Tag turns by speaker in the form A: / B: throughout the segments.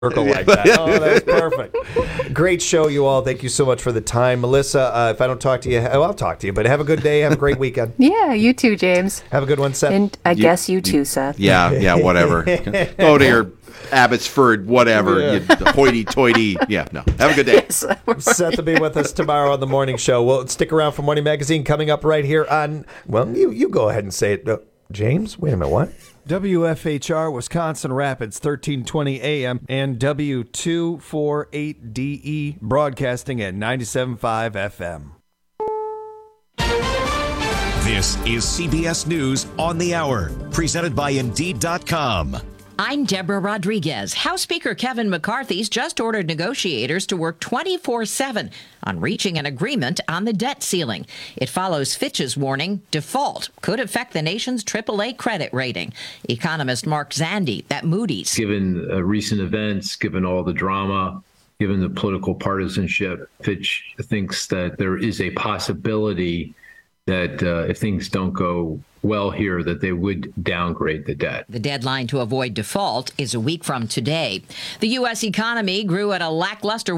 A: circle like that. Oh, that was perfect. Great show, you all. Thank you so much for the time. Melissa, if I don't talk to you, I'll talk to you, but have a good day. Have a great weekend.
B: Yeah, you too, James.
A: Have a good one, Seth.
B: And I guess you too, Seth.
C: Yeah, whatever. Go to your Abbotsford, whatever. Hoity-toity. Yeah, no. Have a good day.
A: Seth will be with us tomorrow on the morning show. Well, stick around for Morning Magazine coming up right here on, well, you go ahead and say it. James, wait a minute, what? WFHR, Wisconsin Rapids, 1320 AM, and W248DE, broadcasting at 97.5 FM.
D: This is CBS News on the Hour, presented by Indeed.com.
E: I'm Deborah Rodriguez. House Speaker Kevin McCarthy's just ordered negotiators to work 24/7 on reaching an agreement on the debt ceiling. It follows Fitch's warning default could affect the nation's AAA credit rating. Economist Mark Zandi at Moody's.
F: Given recent events, given all the drama, given the political partisanship, Fitch thinks that there is a possibility that if things don't go well here, that they would downgrade the debt.
E: The deadline to avoid default is a week from today. The U.S. economy grew at a lackluster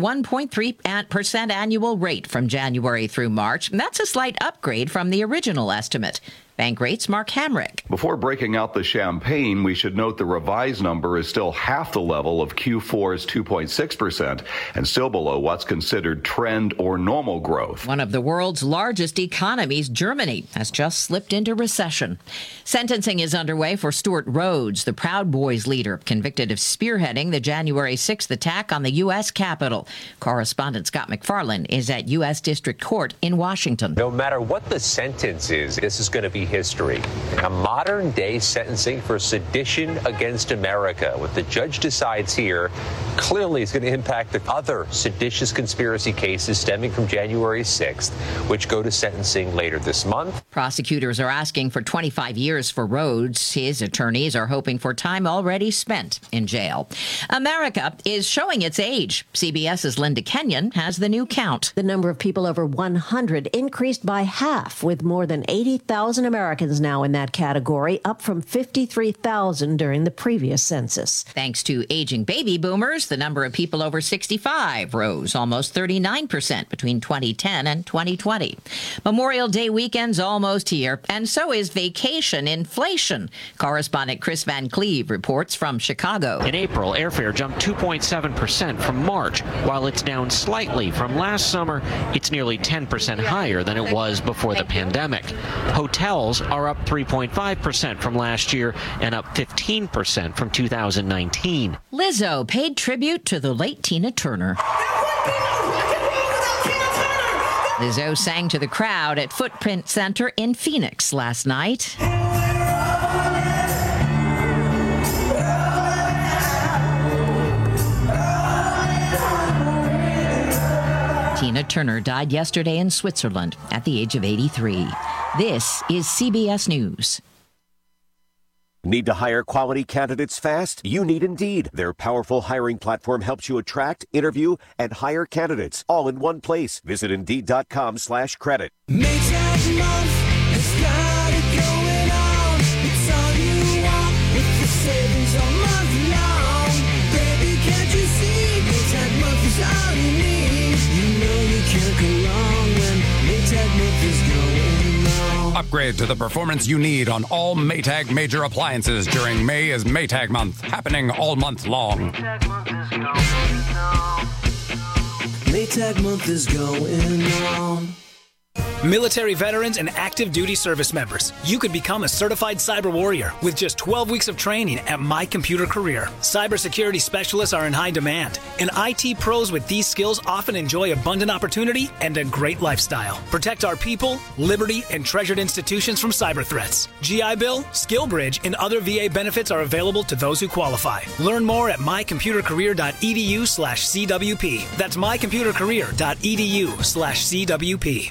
E: 1.3% annual rate from January through March. That's a slight upgrade from the original estimate. Bankrate's Mark Hamrick.
G: Before breaking out the champagne, we should note the revised number is still half the level of Q4's 2.6% and still below what's considered trend or normal growth.
E: One of the world's largest economies, Germany, has just slipped into recession. Sentencing is underway for Stuart Rhodes, the Proud Boys leader, convicted of spearheading the January 6th attack on the U.S. Capitol. Correspondent Scott McFarlane is at U.S. District Court in Washington.
H: No matter what the sentence is, this is going to be history. A modern-day sentencing for sedition against America. What the judge decides here clearly is going to impact the other seditious conspiracy cases stemming from January 6th, which go to sentencing later this month.
E: Prosecutors are asking for 25 years for Rhodes. His attorneys are hoping for time already spent in jail. America is showing its age. CBS's Linda Kenyon has the new count.
I: The number of people over 100 increased by half, with more than 80,000 Americans now in that category, up from 53,000 during the previous census.
E: Thanks to aging baby boomers, the number of people over 65 rose almost 39% between 2010 and 2020. Memorial Day weekend's almost here, and so is vacation inflation. Correspondent Chris Van Cleve reports from Chicago.
J: In April, airfare jumped 2.7% from March. While it's down slightly from last summer, it's nearly 10% higher than it was before the pandemic. Hotels are up 3.5% from last year and up 15% from 2019.
E: Lizzo paid tribute to the late Tina Turner. Lizzo sang to the crowd at Footprint Center in Phoenix last night. Tina Turner died yesterday in Switzerland at the age of 83. This is CBS News.
K: Need to hire quality candidates fast? You need Indeed. Their powerful hiring platform helps you attract, interview, and hire candidates all in one place. Visit Indeed.com/credit.
L: Upgrade to the performance you need on all Maytag major appliances during May is Maytag month, happening all month long.
M: Maytag month is going on.
N: Military veterans and active duty service members, you could become a certified cyber warrior with just 12 weeks of training at My Computer Career. Cybersecurity specialists are in high demand, and IT pros with these skills often enjoy abundant opportunity and a great lifestyle. Protect our people, liberty, and treasured institutions from cyber threats. GI Bill, SkillBridge, and other VA benefits are available to those who qualify. Learn more at mycomputercareer.edu/CWP. That's mycomputercareer.edu/CWP.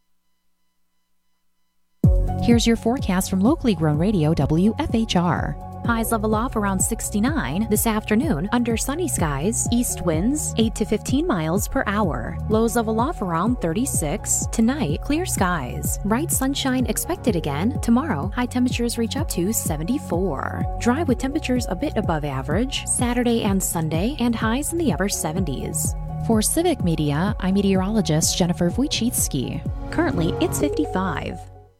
O: Here's your forecast from locally grown radio WFHR. Highs level off around 69 this afternoon under sunny skies. East winds 8 to 15 miles per hour. Lows level off around 36. Tonight, clear skies. Bright sunshine expected again. Tomorrow, high temperatures reach up to 74. Dry with temperatures a bit above average Saturday and Sunday, and highs in the upper 70s. For Civic Media, I'm meteorologist Jennifer Wojcicki. Currently, it's 55.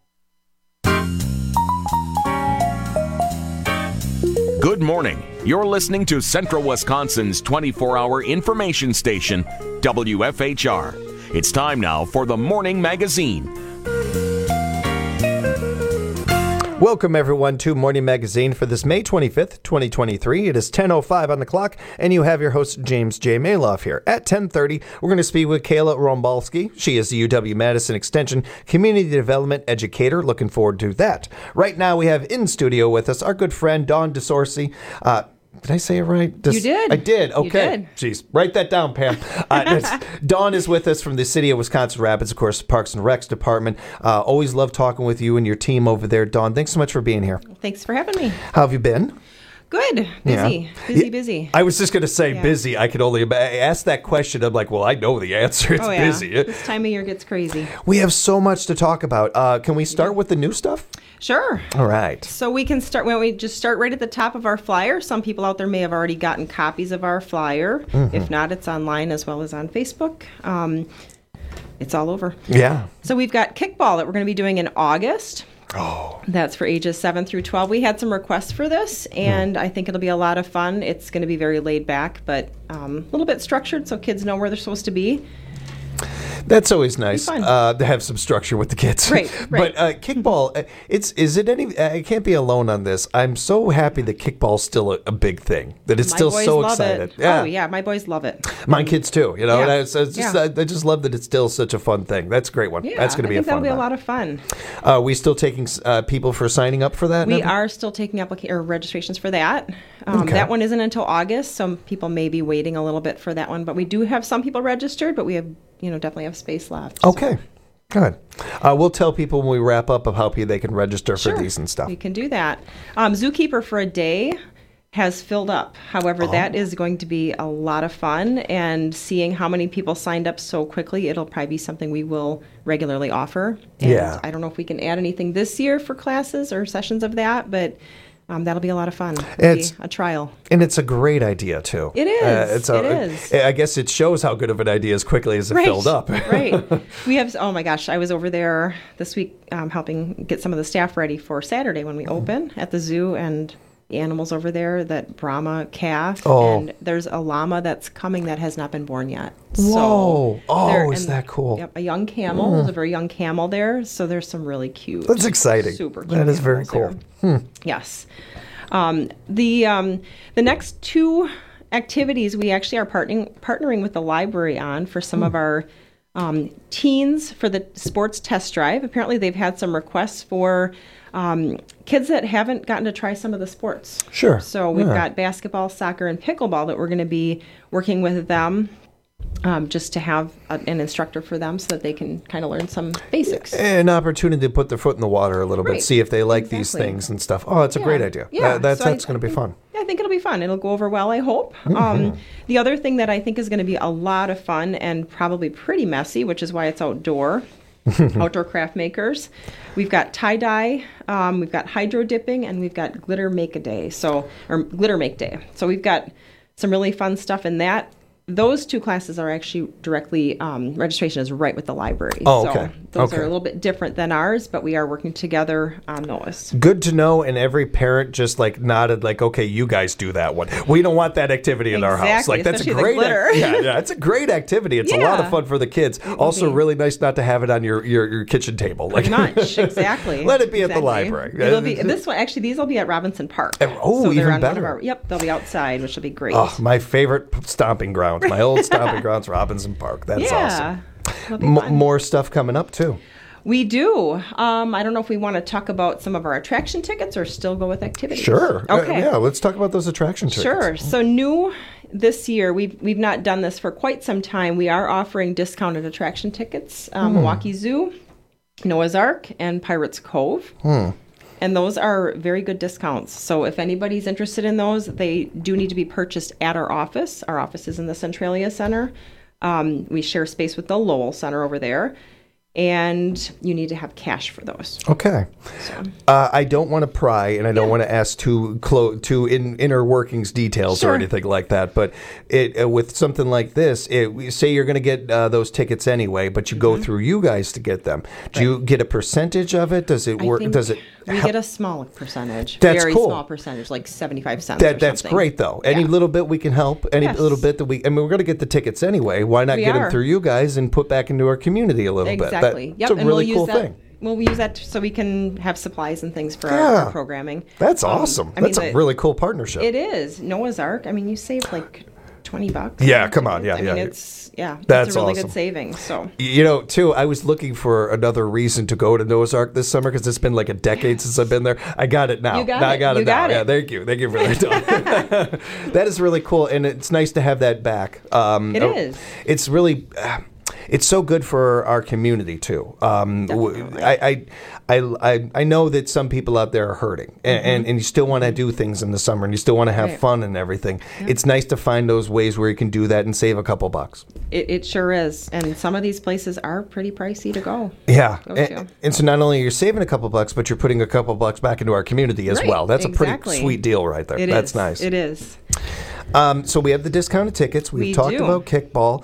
P: Good morning. You're listening to Central Wisconsin's 24-hour information station, WFHR. It's time now for the Morning Magazine.
A: Welcome, everyone, to Morning Magazine for this May 25th, 2023. It is 10:05 on the clock, and you have your host, James J. Maloff, here. At 10:30, we're going to speak with Kayla Rombalski. She is the UW-Madison Extension Community Development Educator. Looking forward to that. Right now, we have in studio with us our good friend, Dawn DeSorcy. Did I say it right?
Q: You did.
A: I did. Okay.
Q: You did.
A: Jeez. Write that down, Pam. Dawn is with us from the city of Wisconsin Rapids, of course, Parks and Recs Department. Always love talking with you and your team over there. Dawn, thanks so much for being here.
Q: Thanks for having me.
A: How have you been?
Q: Good. Busy.
A: Yeah.
Q: Busy.
A: I was just going to say busy. I could only ask that question. I'm like, well, I know the answer. It's busy.
Q: This time of year gets crazy.
A: We have so much to talk about. Can we start with the new stuff?
Q: Sure.
A: All right.
Q: So we can start, when we just start right at the top of our flyer. Some people out there may have already gotten copies of our flyer. Mm-hmm. If not, it's online as well as on Facebook. It's all over.
A: Yeah.
Q: So we've got kickball that we're going to be doing in August.
A: Oh.
Q: That's for ages 7 through 12. We had some requests for this, and I think it'll be a lot of fun. It's going to be very laid back, but a little bit structured so kids know where they're supposed to be.
A: That's always nice to have some structure with the kids.
Q: Right.
A: But kickball, I can't be alone on this. I'm so happy that kickball's still a big thing. That it's still so excited.
Q: Yeah. Oh yeah, my boys love it.
A: My kids too. You know,
Q: yeah.
A: And I just love that it's still such a fun thing. That's a great one.
Q: Yeah,
A: that's going to be a fun one.
Q: That'll be a lot of fun.
A: Are we still taking people for signing up for that?
Q: We are still taking registrations for that.
A: Okay.
Q: That one isn't until August. Some people may be waiting a little bit for that one, but we do have some people registered. But we have, definitely have space left.
A: Okay. Good. We'll tell people when we wrap up of how they can register for these and stuff.
Q: We can do that. Zookeeper for a Day has filled up. However, that is going to be a lot of fun, and seeing how many people signed up so quickly, it'll probably be something we will regularly offer. And I don't know if we can add anything this year for classes or sessions of that, but that'll be a lot of fun. It's a trial.
A: And it's a great idea, too.
Q: It is. It is.
A: I guess it shows how good of an idea as quickly as it filled up.
Q: Right. We have, oh my gosh, I was over there this week helping get some of the staff ready for Saturday when we open at the zoo, and the animals over there, that Brahma calf, and there's a llama that's coming that has not been born yet.
A: Whoa. Is that cool?
Q: Yep, a young camel. There's a very young camel there, so there's some really cute.
A: That's exciting.
Q: Super cute.
A: That is very cool.
Q: Yes. The next two activities we actually are partnering with the library on for some of our teens for the sports test drive. Apparently they've had some requests for kids that haven't gotten to try some of the sports.
A: Sure.
Q: So we've got basketball, soccer, and pickleball that we're going to be working with them just to have an instructor for them so that they can kind of learn some basics.
A: An opportunity to put their foot in the water a little bit, see if they like these things and stuff. Oh, it's a great idea.
Q: Yeah.
A: That's going to be fun.
Q: I think it'll be fun. It'll go over well, I hope. The other thing that I think is going to be a lot of fun and probably pretty messy, which is why it's outdoor craft makers. We've got tie-dye, we've got hydro dipping, and we've got glitter make day. So we've got some really fun stuff in that. Those two classes are actually directly, registration is right with the library.
A: Oh, okay.
Q: So those are a little bit different than ours, but we are working together on those.
A: Good to know, and every parent just nodded okay, you guys do that one. We don't want that activity in our house. That's a great it's a great activity. It's a lot of fun for the kids. Also really nice not to have it on your kitchen table.
Q: Pretty much, exactly.
A: Let it be at the library.
Q: It'll be this one. Actually, these will be at Robinson Park.
A: So they're even better.
Q: They'll be outside, which will be great.
A: Oh, my favorite stomping ground. My old stomping grounds, Robinson Park. That's awesome. More stuff coming up, too.
Q: We do. I don't know if we want to talk about some of our attraction tickets or still go with activities.
A: Sure.
Q: Okay.
A: Let's talk about those attraction tickets.
Q: Sure. So new this year, we've not done this for quite some time. We are offering discounted attraction tickets. Milwaukee Zoo, Noah's Ark, and Pirates Cove. And those are very good discounts. So if anybody's interested in those, they do need to be purchased at our office. Our office is in the Centralia Center. We share space with the Lowell Center over there. And you need to have cash for those.
A: Okay.
Q: So.
A: I don't want to pry, and I don't want to ask too inner workings details or anything like that. But with something like this, say you're going to get those tickets anyway, but you go through you guys to get them. Do you get a percentage of it? Does it work?
Q: We get a small percentage.
A: That's
Q: very
A: cool.
Q: small percentage, like 75 cents.
A: That's great, though. Any little bit we can help. Any little bit that we're going to get the tickets anyway. Why not get them through you guys and put back into our community a little bit?
Q: Exactly.
A: That's a really cool thing.
Q: Well, we use that so we can have supplies and things for our programming.
A: That's awesome. That's a really cool partnership.
Q: It is. Noah's Ark. I mean, you save like $20.
A: Yeah, come on. Yeah,
Q: I mean, it's
A: That's
Q: a really
A: awesome.
Q: good savings. So
A: too, I was looking for another reason to go to Noah's Ark this summer because it's been like a decade since I've been there. I got it now.
Q: You got
A: I got
Q: it.
A: it now. Yeah, thank you for that. That is really cool, and it's nice to have that back.
Q: It is.
A: It's really. It's so good for our community too. I know that some people out there are hurting, and you still want to do things in the summer, and you still want to have fun and everything. Yeah. It's nice to find those ways where you can do that and save a couple bucks.
Q: It sure is, and some of these places are pretty pricey to go.
A: Yeah, and so not only are you saving a couple bucks, but you're putting a couple bucks back into our community as well. That's a pretty sweet deal right there. That's nice.
Q: It is.
A: So we have the discounted tickets. We've talked about kickball.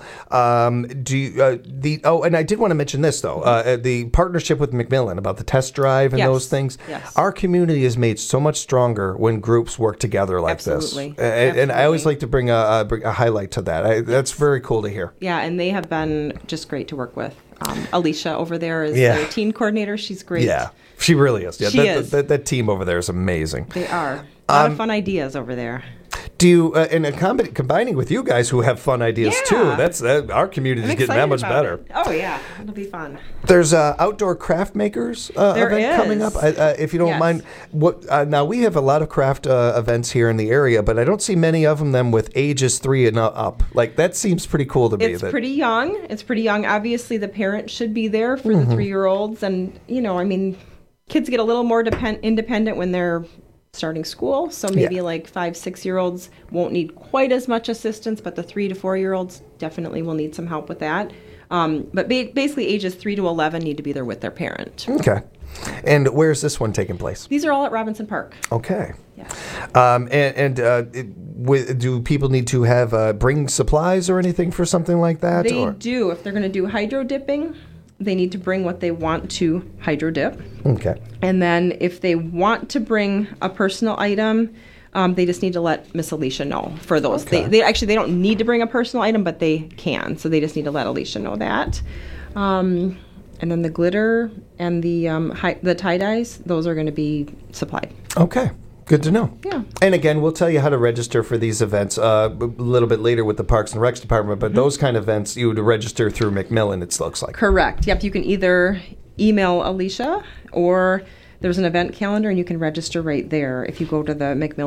A: And I did want to mention this though, the partnership with McMillan about the test drive and those things.
Q: Yes.
A: Our community is made so much stronger when groups work together like this. And I always like to bring a highlight to that. That's very cool to hear.
Q: Yeah, and they have been just great to work with. Alicia over there is their teen coordinator. She's great.
A: Yeah, she really is. Yeah,
Q: she is.
A: That team over there is amazing.
Q: They are. A lot of fun ideas over there.
A: Do you, combining with you guys who have fun ideas too, that's our community is getting that much better.
Q: It. Oh yeah, it'll be fun.
A: There's outdoor craft makers event coming up. If you don't mind, now we have a lot of craft events here in the area, but I don't see many of them with ages 3 and up. Like that seems pretty cool to me.
Q: It's pretty young. It's pretty young. Obviously, the parent should be there for the 3-year-olds, and kids get a little more independent when they're starting school, so maybe like 5-6-year-olds won't need quite as much assistance, but the 3 to 4-year-olds definitely will need some help with that. But basically ages 3 to 11 need to be there with their parent.
A: Okay. And where's this one taking place?
Q: These are all at Robinson Park.
A: Okay. Yeah. Do people need to have bring supplies or anything for something like that?
Q: They do. If they're going to do hydro dipping, they need to bring what they want to hydro dip.
A: Okay.
Q: And then if they want to bring a personal item, they just need to let Miss Alicia know for those. Okay. They don't need to bring a personal item, but they can. So they just need to let Alicia know that. And then the glitter and the tie-dyes, those are going to be supplied.
A: Okay. Good to know.
Q: Yeah.
A: And again, we'll tell you how to register for these events a little bit later with the Parks and Recs Department, but those kind of events you would register through McMillan, it looks like.
Q: Correct. Yep. You can either email Alicia or there's an event calendar and you can register right there if you go to the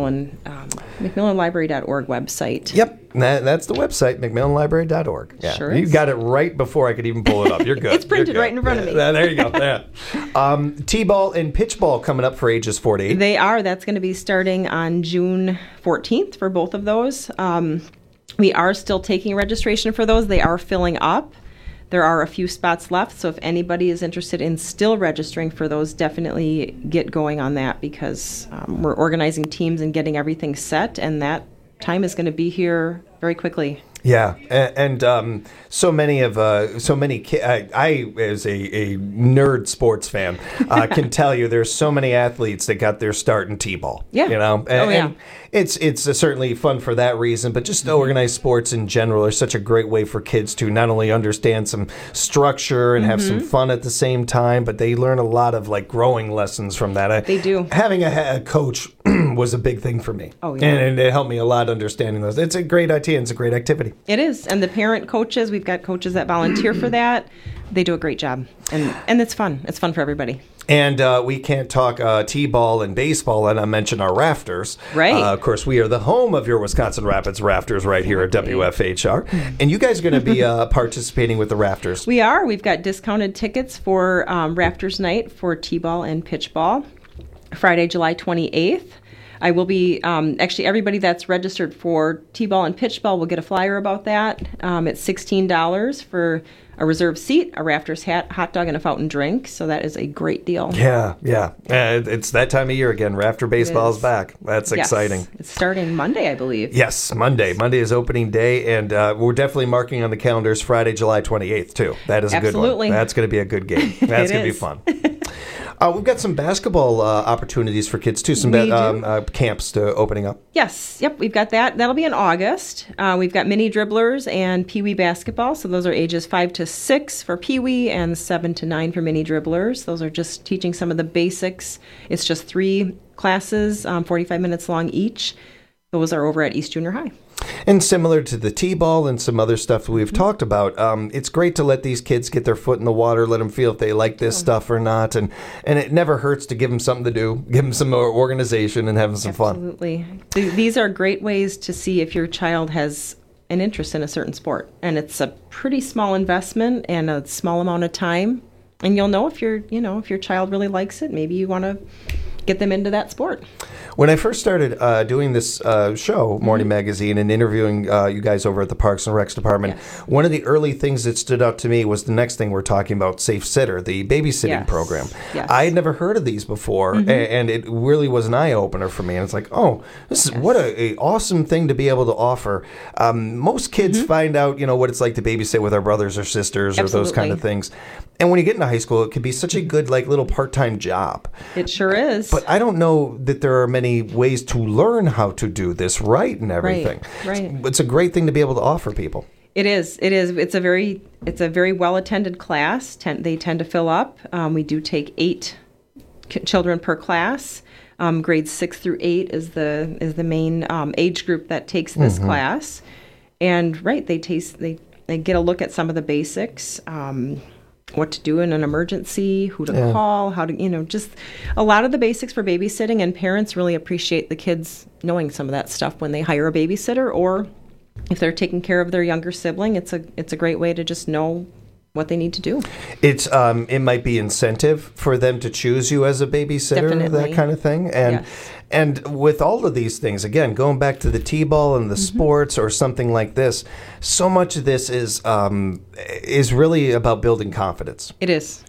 Q: McMillanLibrary.org website.
A: Yep. That's the website, McMillanLibrary.org. Yeah.
Q: Sure is.
A: You got it right before I could even pull it up. You're good.
Q: It's printed right in front of me.
A: There you go. Yeah. T-ball and pitchball coming up for ages 4 to 8.
Q: They are. That's going to be starting on June 14th for both of those. We are still taking registration for those. They are filling up. There are a few spots left, so if anybody is interested in still registering for those, definitely get going on that because we're organizing teams and getting everything set, and that time is going to be here very quickly.
A: Yeah, and so many kids. I as a nerd sports fan, can tell you there's so many athletes that got their start in T-ball.
Q: Yeah,
A: and it's certainly fun for that reason, but just organized sports in general are such a great way for kids to not only understand some structure and have some fun at the same time, but they learn a lot of like growing lessons from that.
Q: They do.
A: Having a coach was a big thing for me.
Q: Oh yeah,
A: and it helped me a lot understanding those. It's a great idea. And it's a great activity.
Q: It is, and the parent coaches, we've got coaches that volunteer for that. They do a great job, and it's fun. It's fun for everybody.
A: And we can't talk T-ball and baseball and not mention our Rafters.
Q: Right.
A: Of course, we are the home of your Wisconsin Rapids Rafters right here at WFHR. And you guys are going to be participating with the Rafters.
Q: We are. We've got discounted tickets for Rafters night for T-ball and pitchball. Friday, July 28th. I will be, actually, everybody that's registered for T-ball and pitch ball will get a flyer about that. It's $16 for a reserved seat, a Rafters hot dog, and a fountain drink. So that is a great deal.
A: Yeah. It's that time of year again. Rafter baseball is back. That's exciting.
Q: It's starting Monday, I believe.
A: Yes, Monday. Monday is opening day, and we're definitely marking on the calendars Friday, July 28th, too. That is a good one. That's going to be a good game. That's going to be fun. We've got some basketball opportunities for kids, too. Some camps opening up.
Q: Yes. Yep. We've got that. That'll be in August. We've got mini dribblers and Pee-wee basketball. So those are ages 5 to 6 for Pee-wee and 7 to 9 for mini dribblers. Those are just teaching some of the basics. It's just 3 classes, 45 minutes long each. Those are over at East Junior High.
A: And similar to the T-ball and some other stuff we've talked about, it's great to let these kids get their foot in the water, let them feel if they like this stuff or not. And it never hurts to give them something to do, give them some more organization and have some fun.
Q: Absolutely. These are great ways to see if your child has an interest in a certain sport. And it's a pretty small investment and a small amount of time. And you'll know if your child really likes it, maybe you want to get them into that sport.
A: When I first started doing this show, Morning Magazine, and interviewing you guys over at the Parks and Recs department, one of the early things that stood out to me was the next thing we're talking about, Safe Sitter, the babysitting program. Yes. I had never heard of these before, and it really was an eye-opener for me. And it's like, oh, this is what a awesome thing to be able to offer. Most kids find out, what it's like to babysit with our brothers or sisters or those kind of things. And when you get into high school, it can be such a good, little part-time job.
Q: It sure is.
A: But I don't know that there are many ways to learn how to do this right and everything.
Q: Right.
A: It's a great thing to be able to offer people.
Q: It is. It's a very well-attended class. They tend to fill up. We do take 8 children per class. Grades 6 through 8 is the main age group that takes this class. And they get a look at some of the basics. What to do in an emergency, who to call, how to, just a lot of the basics for babysitting, and parents really appreciate the kids knowing some of that stuff when they hire a babysitter, or if they're taking care of their younger sibling, it's a great way to just know what they need to do.
A: It might be incentive for them to choose you as a babysitter, that kind of thing. And with all of these things, again, going back to the T-ball and the sports or something like this, so much of this is really about building confidence.
Q: It is.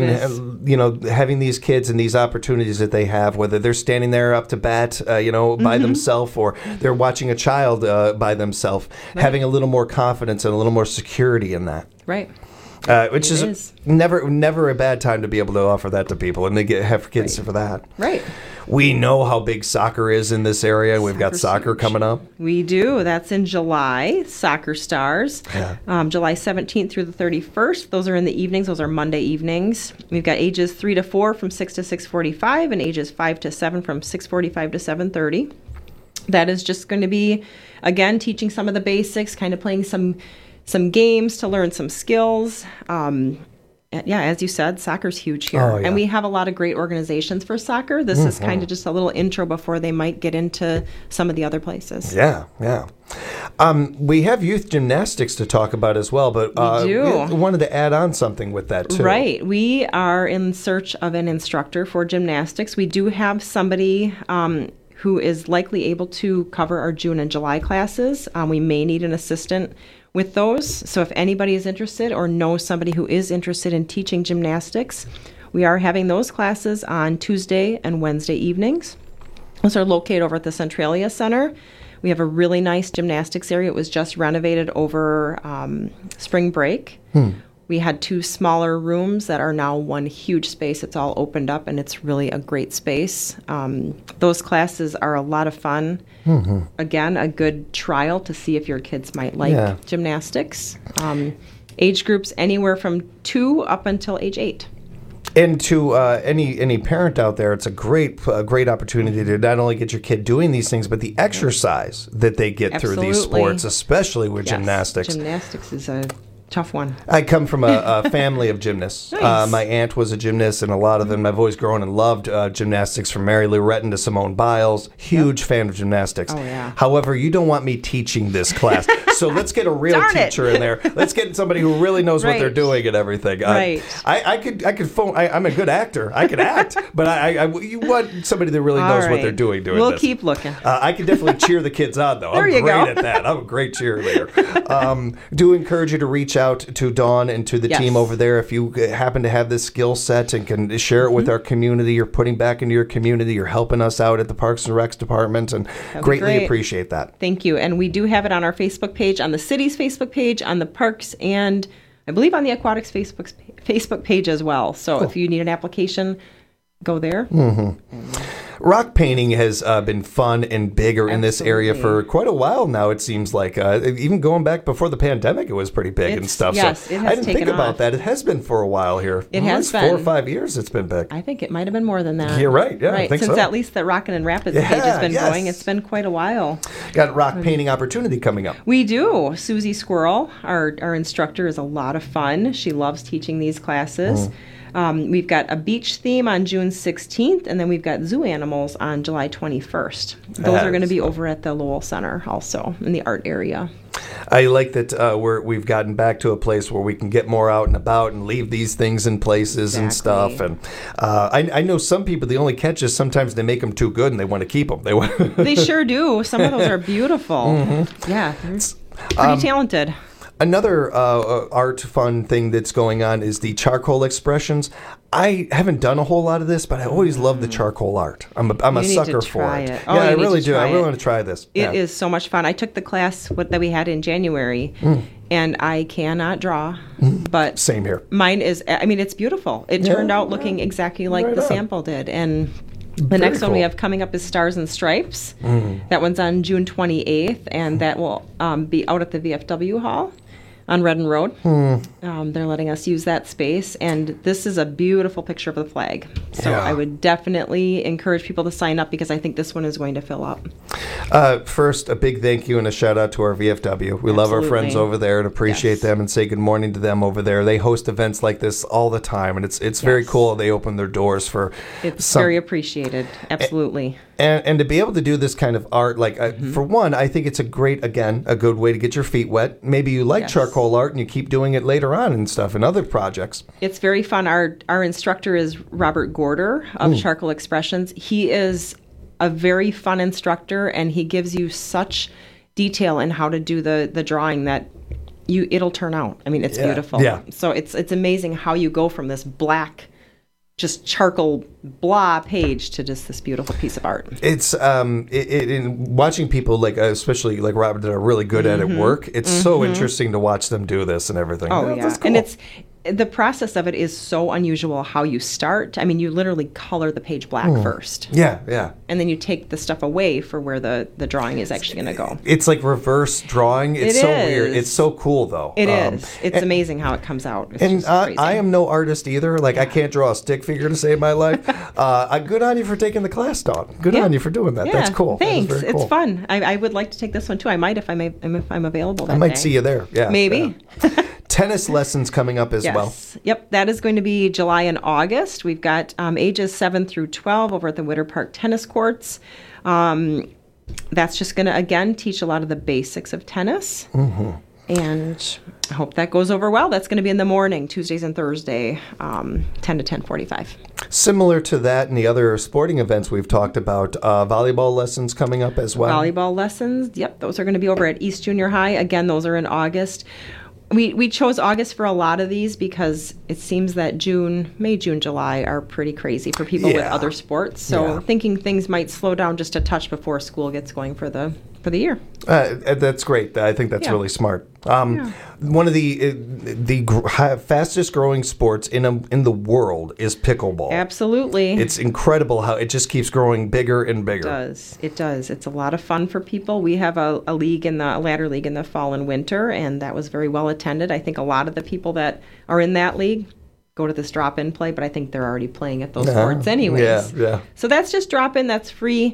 A: And having these kids and these opportunities that they have, whether they're standing there up to bat, by themselves, or they're watching a child by themselves, having a little more confidence and a little more security in that.
Q: Right.
A: Which is never a bad time to be able to offer that to people, and they have kids for that.
Q: Right.
A: We know how big soccer is in this area. We've got soccer coming up.
Q: We do. That's in July. Soccer Stars. Yeah. July 17th through the 31st. Those are in the evenings. Those are Monday evenings. We've got ages 3 to 4 from 6 to 6:45, and ages 5 to 7 from 6:45 to 7:30. That is just going to be, again, teaching some of the basics, kind of playing some games to learn some skills. As you said, soccer's huge here. And we have a lot of great organizations for soccer. This is kind of just a little intro before they might get into some of the other places.
A: Yeah. We have youth gymnastics to talk about as well, but we wanted to add on something with that too.
Q: Right. We are in search of an instructor for gymnastics. We do have somebody who is likely able to cover our June and July classes. We may need an assistant with those. So if anybody is interested or knows somebody who is interested in teaching gymnastics, we are having those classes on Tuesday and Wednesday evenings. Those are located over at the Centralia Center. We have a really nice gymnastics area. It was just renovated over spring break. We had 2 smaller rooms that are now one huge space. It's all opened up, and it's really a great space. Those classes are a lot of fun. Again, a good trial to see if your kids might like gymnastics. Age groups anywhere from 2 up until age 8.
A: And to any parent out there, it's a great opportunity to not only get your kid doing these things, but the exercise that they get through these sports, especially with gymnastics.
Q: Gymnastics is a Tough one.
A: I come from a family of gymnasts.
Q: Nice.
A: My aunt was a gymnast, and a lot of them, I've always grown and loved gymnastics, from Mary Lou Retton to Simone Biles. Huge fan of gymnastics.
Q: Oh, yeah.
A: However, you don't want me teaching this class. So let's get a real
Q: Darn it.
A: teacher in there. Let's get somebody who really knows what they're
Q: Right.
A: doing and everything.
Q: Right.
A: I could phone. I'm a good actor. I can act, but you want somebody that really
Q: All
A: knows what
Q: right.
A: they're doing
Q: We'll
A: this.
Q: keep looking.
A: I can definitely cheer the kids on, though.
Q: There
A: I'm
Q: you
A: great
Q: go.
A: at that. I'm a great cheerleader. Do encourage you to reach out to Dawn and to the
Q: Yes.
A: team over there if you happen to have this skill set and can share it with our community. You're putting back into your community. You're helping us out at the Parks and Recs department, and
Q: be
A: greatly
Q: great.
A: appreciate that.
Q: Thank you. And we do have it on our Facebook page, on the city's Facebook page, on the parks, and I believe on the aquatics Facebook page as well. So if you need an application, go there.
A: Rock painting has been fun and bigger in this area for quite a while now, it seems like. Even going back before the pandemic, it was pretty big and stuff.
Q: Yes,
A: so
Q: it has
A: I didn't think
Q: taken
A: about
Q: off.
A: that. It has been for a while here.
Q: It has
A: At least 4 or
Q: been.
A: 5 years it's been big.
Q: I think it might have been more than that.
A: You're right. Yeah, I think
Q: Since
A: so.
Q: at least the Rockin' and Rapids page has been
A: yes.
Q: going, it's been quite a while.
A: Got rock painting opportunity coming up.
Q: We do. Susie Squirrel, our instructor, is a lot of fun. She loves teaching these classes. We've got a beach theme on June 16th, and then we've got zoo animals on July 21st. Those are going to be over at the Lowell Center also, in the art area.
A: I like that we've gotten back to a place where we can get more out and about and leave these things in places and stuff. And I know some people, the only catch is sometimes they make them too good and they want to keep them.
Q: They sure do. Some of those are beautiful. Yeah, they're pretty talented.
A: Another art fun thing that's going on is the charcoal expressions. I haven't done a whole lot of this, but I always love the charcoal art. I'm a
Q: You need
A: sucker
Q: to
A: for
Q: try
A: it.
Q: it. Oh,
A: Yeah, I
Q: you need
A: really
Q: to
A: do. I
Q: try
A: really
Q: it.
A: want to try this.
Q: It is so much fun. I took the class that we had in January, and I cannot draw, but
A: Same here.
Q: mine is, I mean, it's beautiful. It turned out looking exactly like
A: Right
Q: the
A: on.
Q: sample did. And the
A: Very
Q: next one we
A: cool.
Q: have coming up is Stars and Stripes. That one's on June 28th, and that will be out at the VFW Hall on Redden Road. They're letting us use that space, and this is a beautiful picture of the flag. So
A: Yeah.
Q: I would definitely encourage people to sign up because I think this one is going to fill up.
A: First, a big thank you and a shout out to our VFW. We love our friends
Q: Absolutely.
A: over there and appreciate them and say good morning to them over there. They host events like this all the time, and it's very cool. They open their doors for
Q: It's very appreciated. Absolutely.
A: And to be able to do this kind of art, like for one, I think it's a good way to get your feet wet. Maybe you like charcoal art and you keep doing it later on and stuff in other projects.
Q: It's very fun. Our instructor is Robert Gorder of Charcoal Expressions. He is a very fun instructor, and he gives you such detail in how to do the drawing that it'll turn out. I mean, it's beautiful.
A: Yeah.
Q: So it's amazing how you go from this black, just charcoal blah page to just this beautiful piece of art.
A: It's in watching people like especially like Robert that are really good at it work. It's so interesting to watch them do this and everything.
Q: Oh, yeah.
A: That's cool.
Q: And the process of it is so unusual how you start. I mean, you literally color the page black first.
A: Yeah, yeah.
Q: And then you take the stuff away for where the drawing is actually going to go.
A: It's like reverse drawing. It's
Q: It
A: so
Q: is.
A: weird. It's so cool though.
Q: It is. It's amazing how it comes out. It's
A: And
Q: just crazy.
A: I am no artist either. Like I can't draw a stick figure to save my life. Good on you for taking the class, Dawn. Good
Q: Yeah.
A: on you for doing that.
Q: Yeah,
A: That's cool. That is
Q: Thanks.
A: very
Q: It's
A: cool.
Q: fun. I would like to take this one too. I might if I'm available that
A: I might
Q: day.
A: see you there. Yeah,
Q: Maybe.
A: yeah. Tennis lessons coming up as well.
Q: Yes. Yep. That is going to be July and August. We've got ages 7 through 12 over at the Witter Park tennis courts. That's just going to, again, teach a lot of the basics of tennis. And I hope that goes over well. That's going to be in the morning, Tuesdays and Thursday, 10 to 10:45.
A: Similar to that and the other sporting events we've talked about, volleyball lessons coming up as well.
Q: Volleyball lessons. Yep. Those are going to be over at East Junior High. Again, those are in August. We chose August for a lot of these because it seems that May, June, July are pretty crazy for people with other sports. So thinking things might slow down just a touch before school gets going for the year.
A: That's great. I think that's really smart. One of the fastest growing sports in the world is pickleball.
Q: Absolutely.
A: It's incredible how it just keeps growing bigger and bigger.
Q: It does. It's a lot of fun for people. We have a ladder league in the fall and winter, and that was very well attended. I think a lot of the people that are in that league go to this drop-in play, but I think they're already playing at those sports anyways.
A: Yeah.
Q: So that's just drop-in. That's free.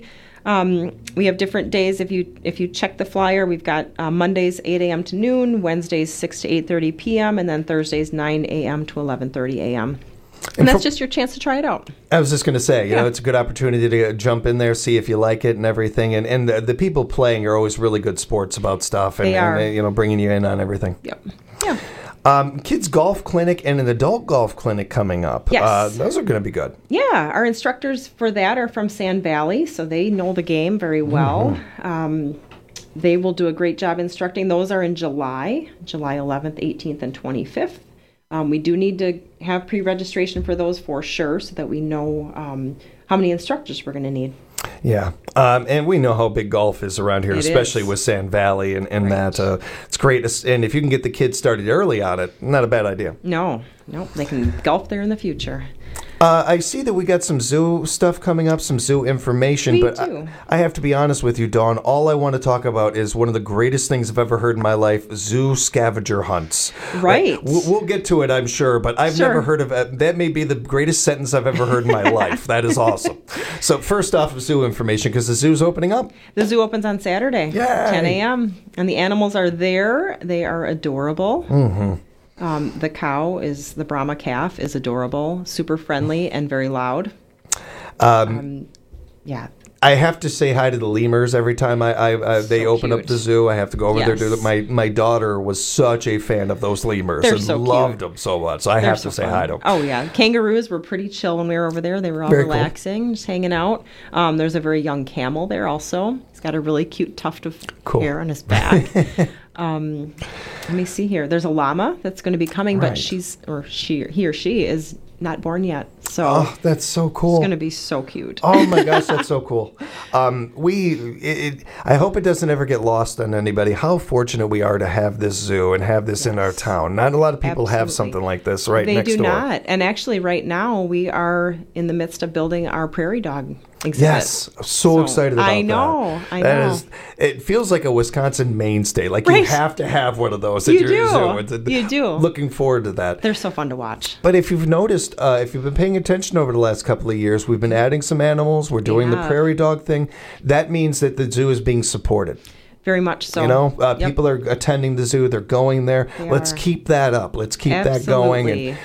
Q: We have different days. If you check the flyer, we've got Mondays 8 a.m. to noon, Wednesdays 6 to 8:30 p.m., and then Thursdays 9 a.m. to 11:30 a.m. And that's just your chance to try it out.
A: I was just going to say, you know, it's a good opportunity to jump in there, see if you like it and everything. And the people playing are always really good sports about stuff and, you know, bringing you in on everything.
Q: Yep. Yeah.
A: Kids golf clinic and an adult golf clinic coming up.
Q: Yes.
A: Those are going to be good.
Q: Yeah. Our instructors for that are from Sand Valley, so they know the game very well. They will do a great job instructing. Those are in July 11th, 18th, and 25th. We do need to have pre-registration for those for sure so that we know how many instructors we're going to need.
A: Yeah, and we know how big golf is around here, especially with Sand Valley and that. It's great. And if you can get the kids started early on it, not a bad idea.
Q: No, they can golf there in the future.
A: I see that we got some zoo stuff coming up, some zoo information, but I have to be honest with you, Dawn. All I want to talk about is one of the greatest things I've ever heard in my life, zoo scavenger hunts.
Q: Right.
A: We'll get to it, I'm sure, but I've never heard of it. That may be the greatest sentence I've ever heard in my life. That is awesome. So first off, zoo information, because the zoo's opening up.
Q: The zoo opens on Saturday, 10 a.m., and the animals are there. They are adorable.
A: Mm-hmm.
Q: The cow the Brahma calf is adorable, super friendly, and very loud. Yeah.
A: I have to say hi to the lemurs every time they open up the zoo. I have to go over there. My daughter was such a fan of those lemurs.
Q: They're
A: and
Q: so
A: loved them so much. So I have to say hi to them.
Q: Oh, yeah. Kangaroos were pretty chill when we were over there. They were all relaxing, just hanging out. There's a very young camel there also. He's got a really cute tuft of hair on his back. Let me see here. There's a llama that's going to be coming, but he or she is not born yet. So
A: that's so cool.
Q: It's going to be so cute.
A: Oh my gosh, that's so cool. I hope it doesn't ever get lost on anybody how fortunate we are to have this zoo and have this in our town. Not a lot of people have something like this next door.
Q: They do not. And actually right now we are in the midst of building our prairie dog exhibit.
A: Yes, so excited about that.
Q: I know.
A: It feels like a Wisconsin mainstay. Like you have to have one of those at your zoo.
Q: You do.
A: Looking forward to that.
Q: They're so fun to watch.
A: But if you've noticed, if you've been paying attention over the last couple of years, we've been adding some animals. We're doing the prairie dog thing. That means that the zoo is being supported.
Q: Very much so.
A: You know, people are attending the zoo. They're going there. Let's keep that up. Let's keep that going.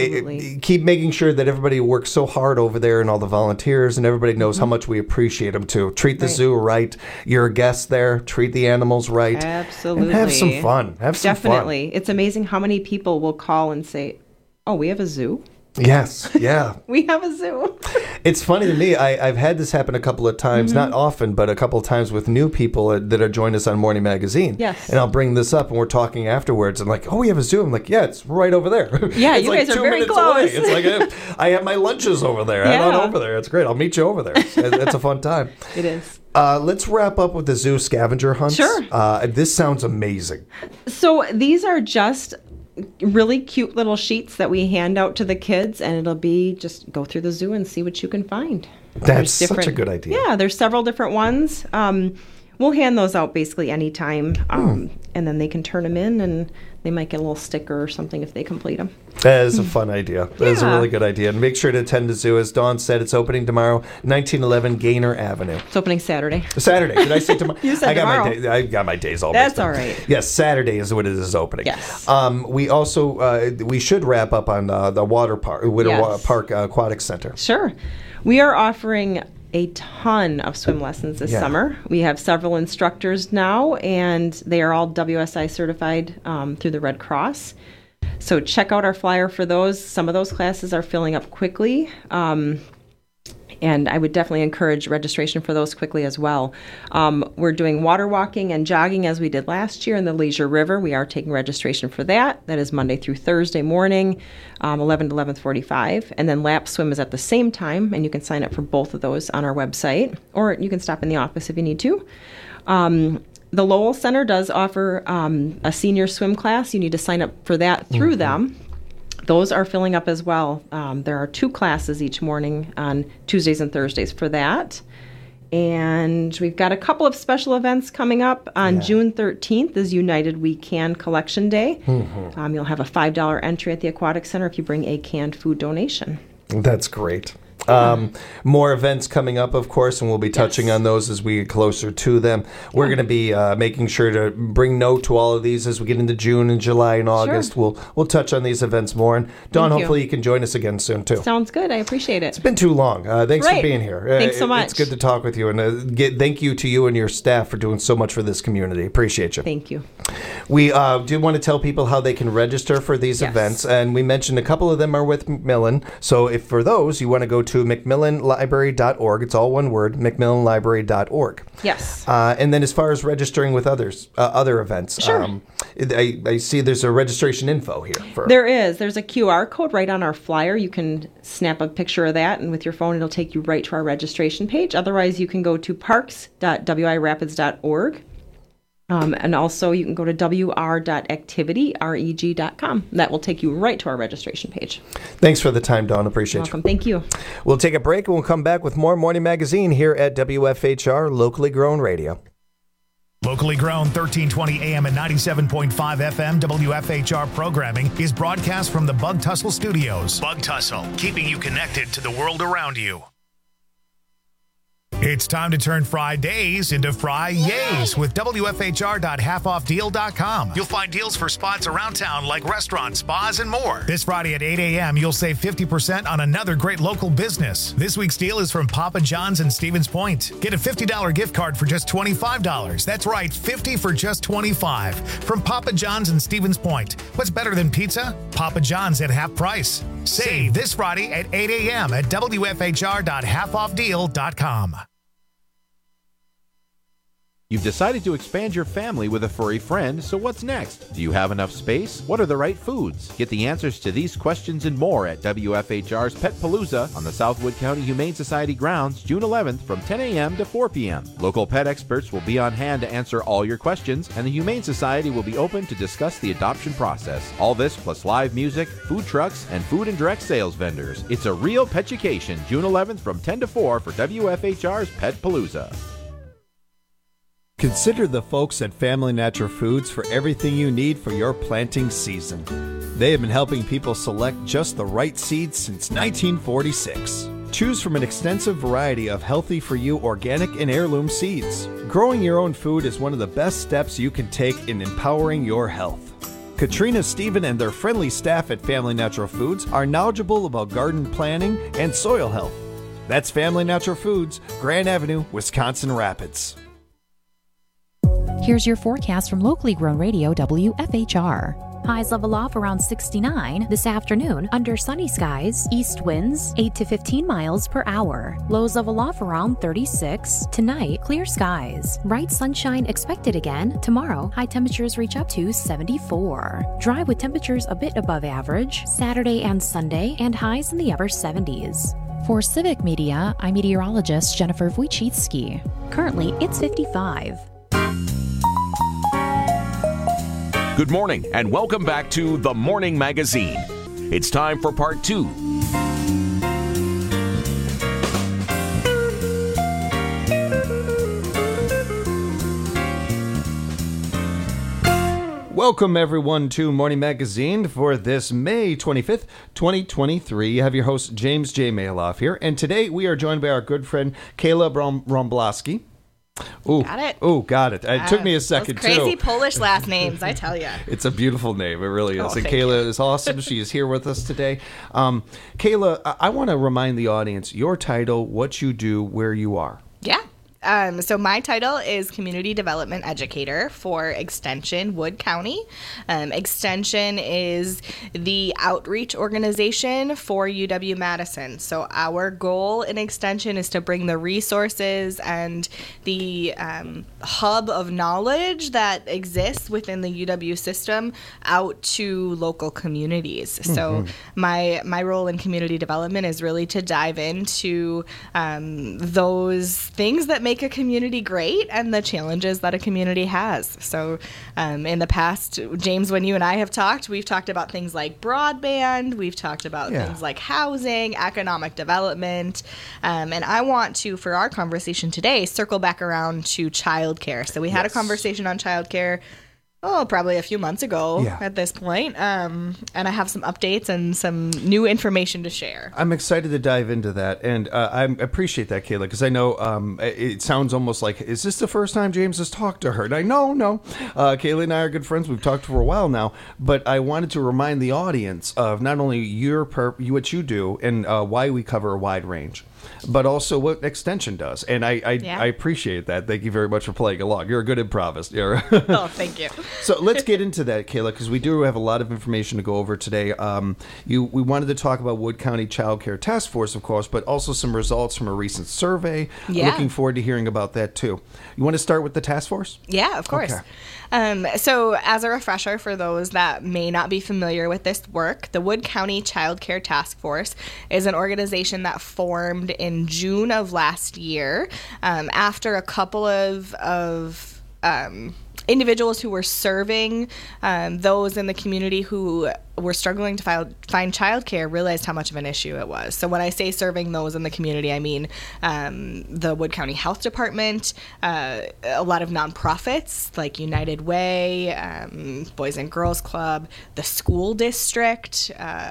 A: And keep making sure that everybody works so hard over there and all the volunteers and everybody knows how much we appreciate them too. Treat the zoo right. You're a guest there. Treat the animals right.
Q: Absolutely.
A: And have some fun.
Q: Definitely. It's amazing how many people will call and say, oh, we have a zoo?
A: Yes, yeah.
Q: We have a zoo.
A: It's funny to me. I've had this happen a couple of times, not often, but a couple of times with new people that are joined us on Morning Magazine.
Q: Yes.
A: And I'll bring this up, and we're talking afterwards. And like, oh, we have a zoo. I'm like, yeah, it's right over there.
Q: Yeah,
A: it's
Q: you
A: like
Q: guys are
A: 2
Q: very
A: minutes
Q: close.
A: away. It's like I have my lunches over there. I head on over there. It's great. I'll meet you over there. It's a fun time.
Q: It is.
A: Let's wrap up with the zoo scavenger hunts.
Q: Sure.
A: This sounds amazing.
Q: So these are just really cute little sheets that we hand out to the kids, and it'll be just go through the zoo and see what you can find.
A: That's such a good idea.
Q: Yeah, there's several different ones. We'll hand those out basically anytime, and then they can turn them in, and they might get a little sticker or something if they complete them.
A: That is a fun idea. That is a really good idea. And make sure to attend the zoo. As Dawn said, it's opening tomorrow, 1911 Gaynor Avenue.
Q: It's opening Saturday.
A: Saturday. Did I say tomorrow?
Q: You said tomorrow.
A: I got my days all
Q: That's
A: mixed up.
Q: all right.
A: Yes, Saturday is when it is opening.
Q: Yes.
A: We also, we should wrap up on the water park, Widow Park Aquatic Center.
Q: Sure. We are offering a ton of swim lessons this summer. We have several instructors now, and they are all WSI certified through the Red Cross. So check out our flyer for those. Some of those classes are filling up quickly, and I would definitely encourage registration for those quickly as well. We're doing water walking and jogging as we did last year in the Leisure River. We are taking registration for that. That is Monday through Thursday morning, 11 to 11:45. And then lap swim is at the same time, and you can sign up for both of those on our website, or you can stop in the office if you need to. The Lowell Center does offer a senior swim class. You need to sign up for that through them. Those are filling up as well. There are 2 classes each morning on Tuesdays and Thursdays for that. And we've got a couple of special events coming up. On June 13th is United We Can Collection Day. You'll have a $5 entry at the Aquatic Center if you bring a canned food donation.
A: That's great. More events coming up, of course, and we'll be touching on those as we get closer to them. We're going to be making sure to bring note to all of these as we get into June and July and August.
Q: Sure.
A: We'll touch on these events more. And Dawn,
Q: Thank you.
A: hopefully you can join us again soon, too.
Q: Sounds good. I appreciate it.
A: It's been too long. Thanks for being here.
Q: Thanks so much.
A: It's good to talk with you. And thank you to you and your staff for doing so much for this community. Appreciate you.
Q: Thank you.
A: We do want to tell people how they can register for these events. And we mentioned a couple of them are with Macmillan. So if for those, you want to go to MacMillanLibrary.org. It's all one word, MacMillanLibrary.org.
Q: Yes.
A: And then as far as registering with other events,
Q: Sure.
A: I see there's a registration info here.
Q: There is. There's a QR code right on our flyer. You can snap a picture of that, and with your phone, it'll take you right to our registration page. Otherwise, you can go to parks.wirapids.org. And also, you can go to wr.activity.reg.com. That will take you right to our registration page.
A: Thanks for the time, Dawn. Appreciate
Q: Welcome. Thank you.
A: We'll take a break and we'll come back with more Morning Magazine here at WFHR, locally grown radio.
R: Locally grown 1320 AM and 97.5 FM WFHR programming is broadcast from the Bug Tussle Studios. Bug Tussle, keeping you connected to the world around you. It's time to turn Fridays into Fri-Yays with WFHR.halfoffdeal.com. You'll find deals for spots around town like restaurants, spas, and more. This Friday at 8 a.m., you'll save 50% on another great local business. This week's deal is from Papa John's in Stevens Point. Get a $50 gift card for just $25. That's right, $50 for just $25. From Papa John's in Stevens Point. What's better than pizza? Papa John's at half price. Save this Friday at 8 a.m. at WFHR.halfoffdeal.com.
S: You've decided to expand your family with a furry friend, so what's next? Do you have enough space? What are the right foods? Get the answers to these questions and more at WFHR's Pet Palooza on the Southwood County Humane Society grounds, June 11th from 10 a.m. to 4 p.m. Local pet experts will be on hand to answer all your questions, and the Humane Society will be open to discuss the adoption process. All this plus live music, food trucks, and food and direct sales vendors. It's a real petucation, June 11th from 10 to 4 for WFHR's Pet Palooza.
A: Consider the folks at Family Natural Foods for everything you need for your planting season. They have been helping people select just the right seeds since 1946. Choose from an extensive variety of healthy-for-you organic and heirloom seeds. Growing your own food is one of the best steps you can take in empowering your health. Katrina, Stephen, and their friendly staff at Family Natural Foods are knowledgeable about garden planning and soil health. That's Family Natural Foods, Grand Avenue, Wisconsin Rapids.
O: Here's your forecast from locally grown radio WFHR. Highs level off around 69 this afternoon under sunny skies. East winds 8 to 15 miles per hour. Lows level off around 36. Tonight, clear skies. Bright sunshine expected again. Tomorrow, high temperatures reach up to 74. Dry with temperatures a bit above average. Saturday and Sunday, and highs in the upper 70s. For Civic Media, I'm meteorologist Jennifer Wojcicki. Currently, it's 55.
P: Good morning, and welcome back to The Morning Magazine. It's time for part 2.
A: Welcome, everyone, to Morning Magazine for this May 25th, 2023. You have your host, James J. Maloff here, and today we are joined by our good friend, Kayla Romblowski. Ooh,
T: got it.
A: Ooh, got it. It took me a second,
T: those crazy
A: too.
T: Polish last names, I tell you.
A: It's a beautiful name. It really is.
T: Oh,
A: and
T: thank
A: Kayla
T: you.
A: is awesome. She is here with us today. Kayla, I want to remind the audience your title, what you do, where you are.
T: Yeah. So my title is Community Development Educator for Extension Wood County. Extension is the outreach organization for UW-Madison. So our goal in Extension is to bring the resources and the hub of knowledge that exists within the UW system out to local communities. So my role in community development is really to dive into those things that make a community great and the challenges that a community has. So in the past, James, when you and I have talked, we've talked about things like broadband, we've talked about things like housing, economic development, and I want to, for our conversation today, circle back around to childcare. So we had a conversation on childcare probably a few months ago at this point. And I have some updates and some new information to share.
A: I'm excited to dive into that. And I appreciate that, Kayla, because I know it sounds almost like, is this the first time James has talked to her? And I know, no. Kayla and I are good friends. We've talked for a while now. But I wanted to remind the audience of not only what you do and why we cover a wide range, but also what Extension does. And I appreciate that. Thank you very much for playing along. You're a good improvist.
T: Oh, thank you.
A: So let's get into that, Kayla, because we do have a lot of information to go over today. We wanted to talk about Wood County Child Care Task Force, of course, but also some results from a recent survey.
T: Yeah.
A: Looking forward to hearing about that, too. You want to start with the task force?
T: Yeah, of course.
A: Okay.
T: So as a refresher for those that may not be familiar with this work, the Wood County Child Care Task Force is an organization that formed in June of last year after a couple of individuals who were serving those in the community who were struggling to find childcare realized how much of an issue it was. So when I say serving those in the community, I mean the Wood County Health Department, a lot of nonprofits like United Way, Boys and Girls Club, the school district.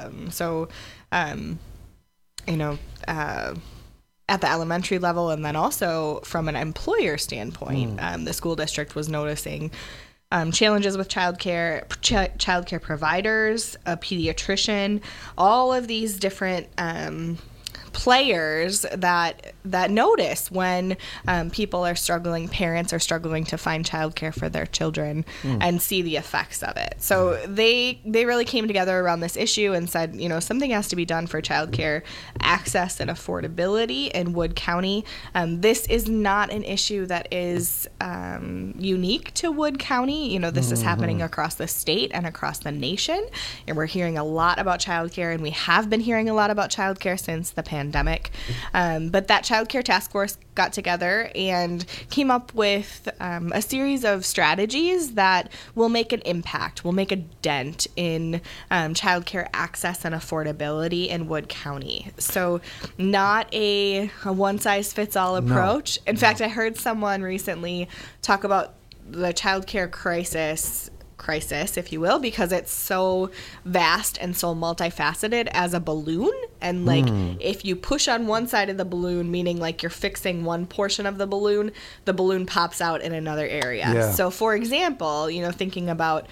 T: At the elementary level, and then also from an employer standpoint, the school district was noticing challenges with childcare providers, a pediatrician, all of these different players that notice when people are struggling, parents are struggling to find childcare for their children and see the effects of it. So they really came together around this issue and said, something has to be done for childcare access and affordability in Wood County. This is not an issue that is unique to Wood County. This is happening across the state and across the nation. And we're hearing a lot about childcare, and we have been hearing a lot about childcare since the pandemic. But that Child Care Task Force got together and came up with a series of strategies that will make an impact, will make a dent in childcare access and affordability in Wood County. So not a one-size-fits-all approach. In fact, I heard someone recently talk about the childcare crisis, if you will, because it's so vast and so multifaceted as a balloon. And if you push on one side of the balloon, meaning like you're fixing one portion of the balloon pops out in another area. Yeah. So for example, thinking about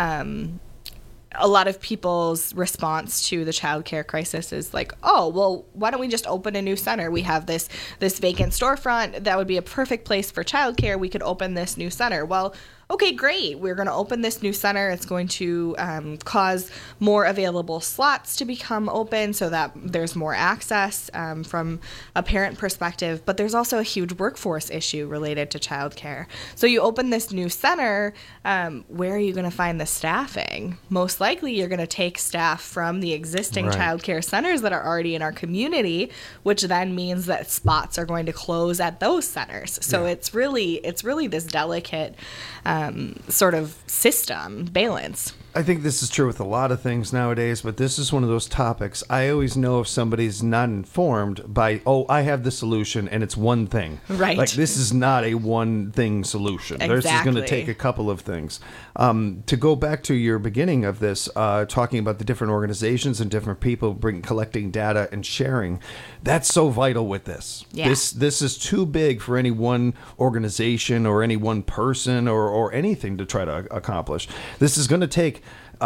T: a lot of people's response to the childcare crisis is like, oh, well, why don't we just open a new center? We have this vacant storefront that would be a perfect place for childcare. We could open this new center. Well, okay, great. We're going to open this new center. It's going to cause more available slots to become open so that there's more access from a parent perspective. But there's also a huge workforce issue related to childcare. So you open this new center, where are you going to find the staffing? Most likely you're going to take staff from the existing childcare centers that are already in our community, which then means that spots are going to close at those centers. So it's really this delicate sort of system balance.
A: I think this is true with a lot of things nowadays, but this is one of those topics. I always know if somebody's not informed by, I have the solution and it's one thing.
T: Right.
A: Like, this is not a one thing solution.
T: Exactly.
A: This is going to take a couple of things. To go back to your beginning of this, talking about the different organizations and different people collecting data and sharing, that's so vital with this.
T: Yeah.
A: This is too big for any one organization or any one person or anything to try to accomplish. This is going to take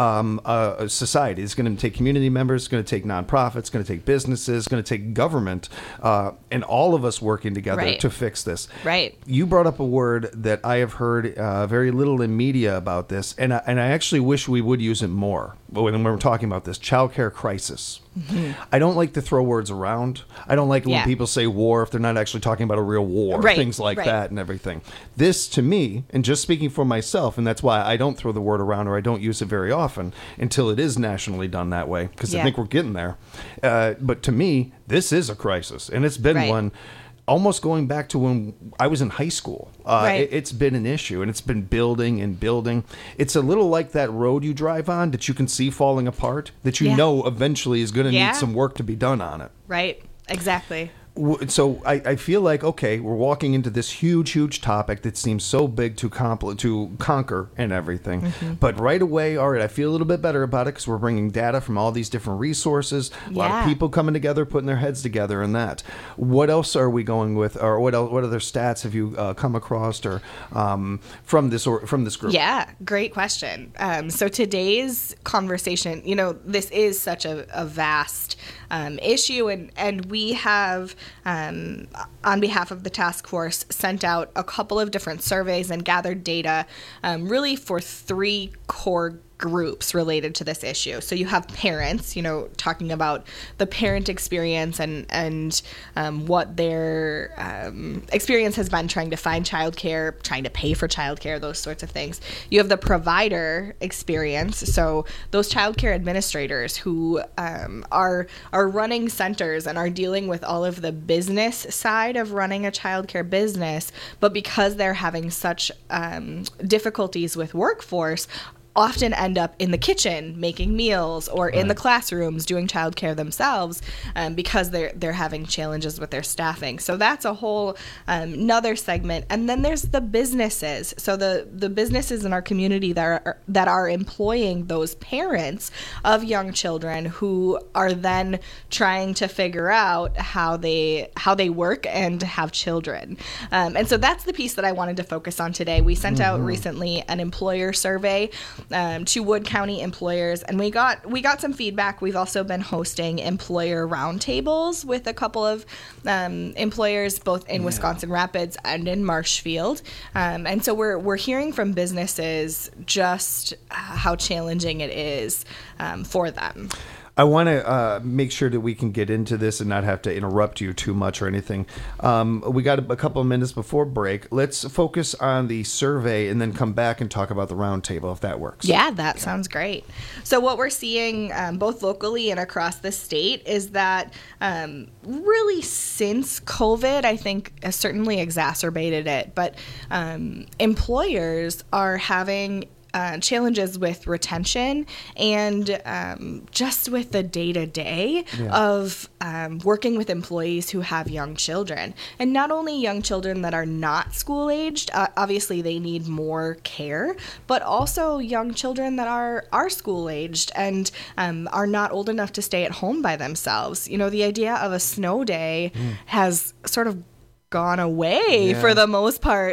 A: a society. It's going to take community members. It's going to take nonprofits. It's going to take businesses. It's going to take government, and all of us working together to fix this.
T: Right.
A: You brought up a word that I have heard very little in media about this, and I actually wish we would use it more when we're talking about this childcare crisis. Mm-hmm. I don't like to throw words around. I don't like when people say war if they're not actually talking about a real war, things like that and everything. This, to me, and just speaking for myself, and that's why I don't throw the word around or I don't use it very often until it is nationally done that way, because I think we're getting there. But to me, this is a crisis, and it's been one almost going back to when I was in high school. It's been an issue, and it's been building and building. It's a little like that road you drive on that you can see falling apart, that you know eventually is going to need some work to be done on it.
T: Right. Exactly.
A: So I feel like, okay, we're walking into this huge topic that seems so big to conquer and everything.
T: Mm-hmm.
A: But right away, all right, I feel a little bit better about it because we're bringing data from all these different resources, a lot of people coming together, putting their heads together in that. What else are we going with, or what other stats have you come across or from this group?
T: Yeah, great question. So today's conversation, this is such a vast issue, and we have, on behalf of the task force, sent out a couple of different surveys and gathered data really for 3 core groups related to this issue. So you have parents, talking about the parent experience and what their experience has been trying to find childcare, trying to pay for childcare, those sorts of things. You have the provider experience, so those childcare administrators who are running centers and are dealing with all of the business side of running a childcare business, but because they're having such difficulties with workforce, often end up in the kitchen making meals or in the classrooms doing childcare themselves because they're having challenges with their staffing. So that's a whole another segment. And then there's the businesses. So the businesses in our community that are employing those parents of young children who are then trying to figure out how they work and have children. And so that's the piece that I wanted to focus on today. We sent out recently an employer survey to Wood County employers, and we got some feedback. We've also been hosting employer roundtables with a couple of employers, both in Wisconsin Rapids and in Marshfield, and so we're hearing from businesses just how challenging it is for them.
A: I want to make sure that we can get into this and not have to interrupt you too much or anything. We got a couple of minutes before break. Let's focus on the survey and then come back and talk about the roundtable, if that works.
T: Yeah, that sounds great. So what we're seeing both locally and across the state is that really since COVID, I think has certainly exacerbated it, but employers are having challenges with retention and just with the day-to-day of working with employees who have young children. And not only young children that are not school-aged, obviously they need more care, but also young children that are school-aged and are not old enough to stay at home by themselves. The idea of a snow day has sort of gone away for the most part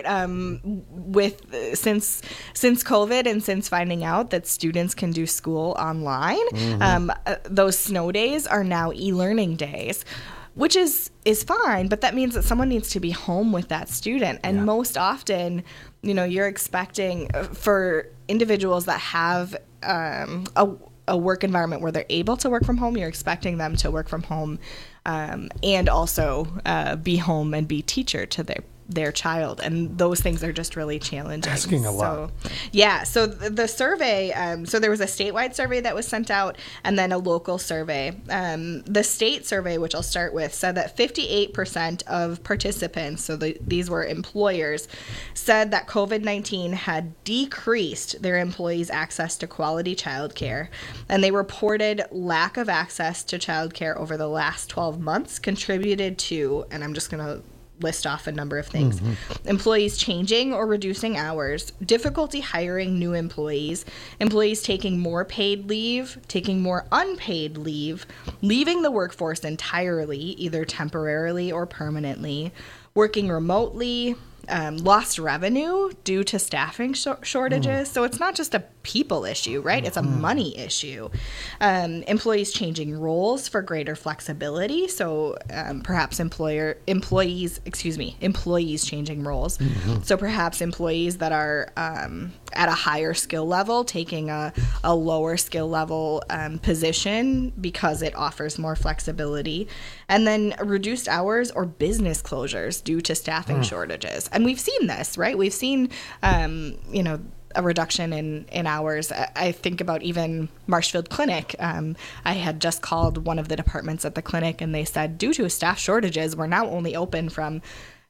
T: since COVID and since finding out that students can do school online. Those snow days are now e-learning days, which is fine, but that means that someone needs to be home with that student. And most often, you're expecting for individuals that have a work environment where they're able to work from home, you're expecting them to work from home and also be home and be teacher to their child, and those things are just really challenging.
A: Asking a lot.
T: So the survey, so there was a statewide survey that was sent out and then a local survey. The state survey, which I'll start with, said that 58% of participants, so these were employers, said that COVID-19 had decreased their employees' access to quality childcare, and they reported lack of access to childcare over the last 12 months contributed to, and I'm just going to list off a number of things. Employees changing or reducing hours, difficulty hiring new employees, employees taking more paid leave, taking more unpaid leave, leaving the workforce entirely, either temporarily or permanently, working remotely, lost revenue due to staffing shortages. So it's not just a people issue, right? It's a money issue. Employees changing roles for greater flexibility. So perhaps employees changing roles. So perhaps employees that are at a higher skill level taking a lower skill level position because it offers more flexibility. And then reduced hours or business closures due to staffing shortages. And we've seen this, right? We've seen, a reduction in hours. I think about even Marshfield Clinic. I had just called one of the departments at the clinic, and they said, due to staff shortages, we're now only open from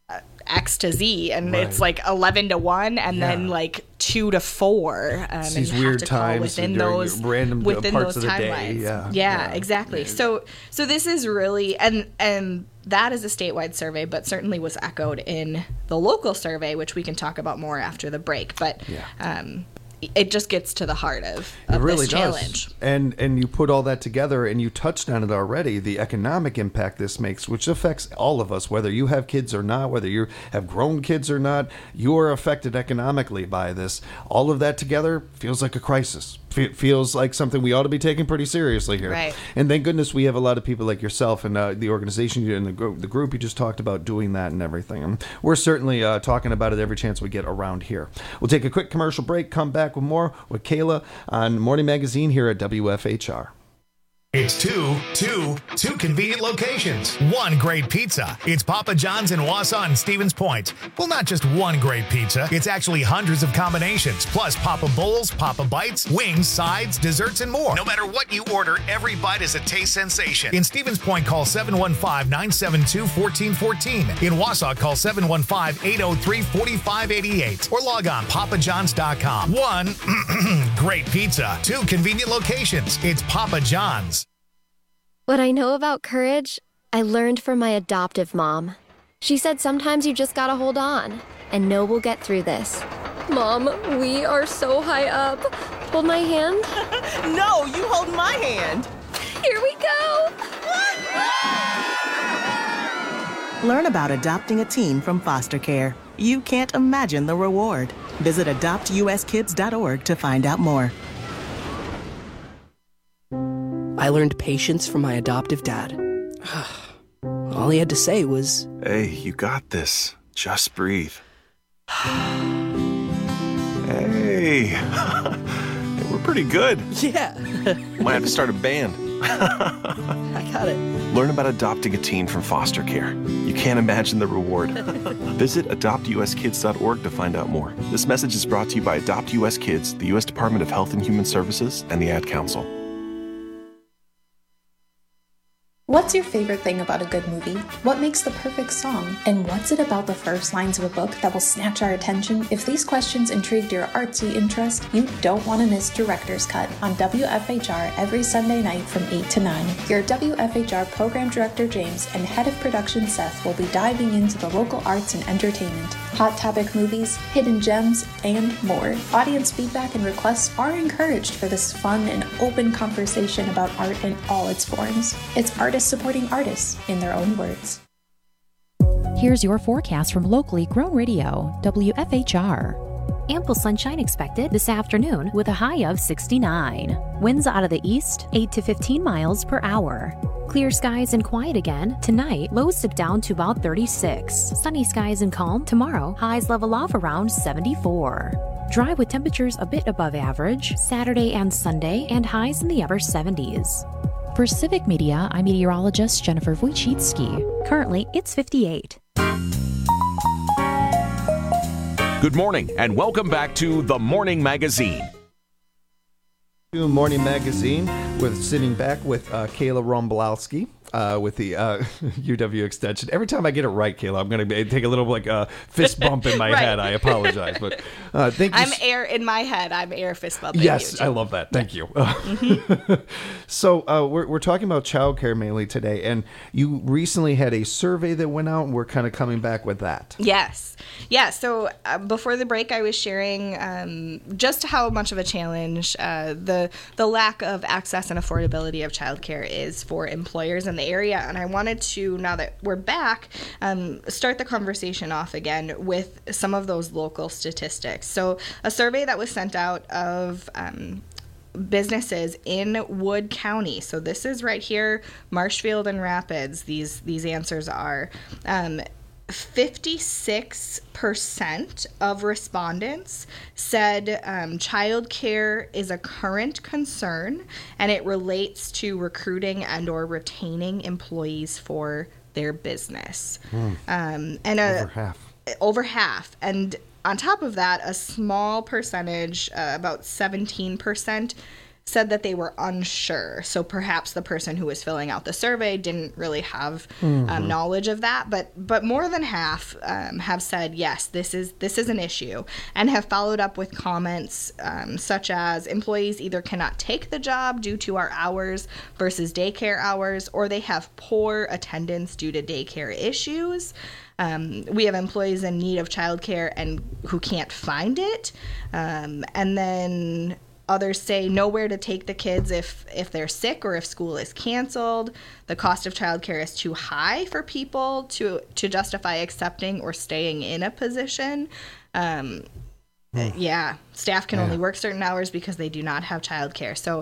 T: X to Z, and
A: Right.
T: it's like 11 to 1, and then like 2 to 4.
A: It's
T: and
A: these
T: you have
A: weird
T: to call
A: times
T: within
A: during
T: those
A: random
T: within
A: parts
T: those
A: of the day.
T: timelines.
A: Yeah.
T: Exactly. So this is really and that is a statewide survey, but certainly was echoed in the local survey, which we can talk about more after the break. But it just gets to the heart of
A: It really
T: this
A: does.
T: challenge.
A: And you put all that together, and you touched on it already, the economic impact this makes, which affects all of us, whether you have kids or not, whether you have grown kids or not, you are affected economically by this. All of that together feels like a crisis. Feels like something we ought to be taking pretty seriously here.
T: Right.
A: And thank goodness we have a lot of people like yourself and the organization and the group you just talked about doing that and everything. And we're certainly talking about it every chance we get around here. We'll take a quick commercial break, come back with more with Kayla on Morning Magazine here at WFHR.
R: It's two convenient locations. One great pizza. It's Papa John's in Wausau and Stevens Point. Well, not just one great pizza. It's actually hundreds of combinations, plus Papa Bowls, Papa Bites, wings, sides, desserts, and more. No matter what you order, every bite is a taste sensation. In Stevens Point, call 715-972-1414. In Wausau, call 715-803-4588. Or log on papajohns.com. One great pizza. Two convenient locations. It's Papa John's.
U: What I know about courage, I learned from my adoptive mom. She said sometimes you just gotta hold on and know we'll get through this. Mom, we are so high up. Hold my hand.
V: No, you hold my hand.
U: Here we go.
V: Learn about adopting a teen from foster care. You can't imagine the reward. Visit adoptuskids.org to find out more.
W: I learned patience from my adoptive dad. All he had to say was,
X: "Hey, you got this. Just breathe." Hey, we're pretty good.
W: Yeah.
X: Might have to start a band.
W: I got it.
X: Learn about adopting a teen from foster care. You can't imagine the reward. Visit adoptuskids.org to find out more. This message is brought to you by Adopt US Kids, the U.S. Department of Health and Human Services, and the Ad Council.
Y: What's your favorite thing about a good movie? What makes the perfect song? And what's it about the first lines of a book that will snatch our attention? If these questions intrigued your artsy interest, you don't want to miss Director's Cut on WFHR every Sunday night from 8 to 9. Your WFHR Program Director James and Head of Production Seth will be diving into the local arts and entertainment, hot topic movies, hidden gems, and more. Audience feedback and requests are encouraged for this fun and open conversation about art in all its forms. It's artists supporting artists in their own words.
O: Here's your forecast from locally grown radio, WFHR. Ample sunshine expected this afternoon with a high of 69. Winds out of the east, 8 to 15 miles per hour. Clear skies and quiet again. Tonight, lows dip down to about 36. Sunny skies and calm. Tomorrow, highs level off around 74. Dry with temperatures a bit above average. Saturday and Sunday, and highs in the upper 70s. For Civic Media, I'm meteorologist Jennifer Wojcicki. Currently, it's 58.
P: Good morning, and welcome back to The Morning Magazine.
A: Morning Magazine, with sitting back with Kayla Rombolowski with the UW Extension. Every time I get it right, Kayla, I'm going to take a little fist bump in my
T: Right.
A: head. I apologize, but thank you.
T: I'm air in my head. I'm air fist bumping.
A: Yes,
T: you,
A: I love that. Thank you.
T: Mhm.
A: So we're talking about childcare mainly today, and you recently had a survey that went out, and we're kind of coming back with that.
T: Yes. Yeah. So before the break, I was sharing just how much of a challenge the lack of access and affordability of childcare is for employers in the area. And I wanted to, now that we're back, start the conversation off again with some of those local statistics. So a survey that was sent out of businesses in Wood County. So this is right here, Marshfield and Rapids. These answers are 56% of respondents said childcare is a current concern, and it relates to recruiting and or retaining employees for their business. And over half. And on top of that, a small percentage, about 17%, said that they were unsure. So perhaps the person who was filling out the survey didn't really have knowledge of that. But more than half have said, yes, this is an issue, and have followed up with comments such as employees either cannot take the job due to our hours versus daycare hours, or they have poor attendance due to daycare issues. We have employees in need of childcare and who can't find it. And then others say nowhere to take the kids if they're sick or if school is canceled. The cost of childcare is too high for people to justify accepting or staying in a position. Staff can only work certain hours because they do not have childcare. So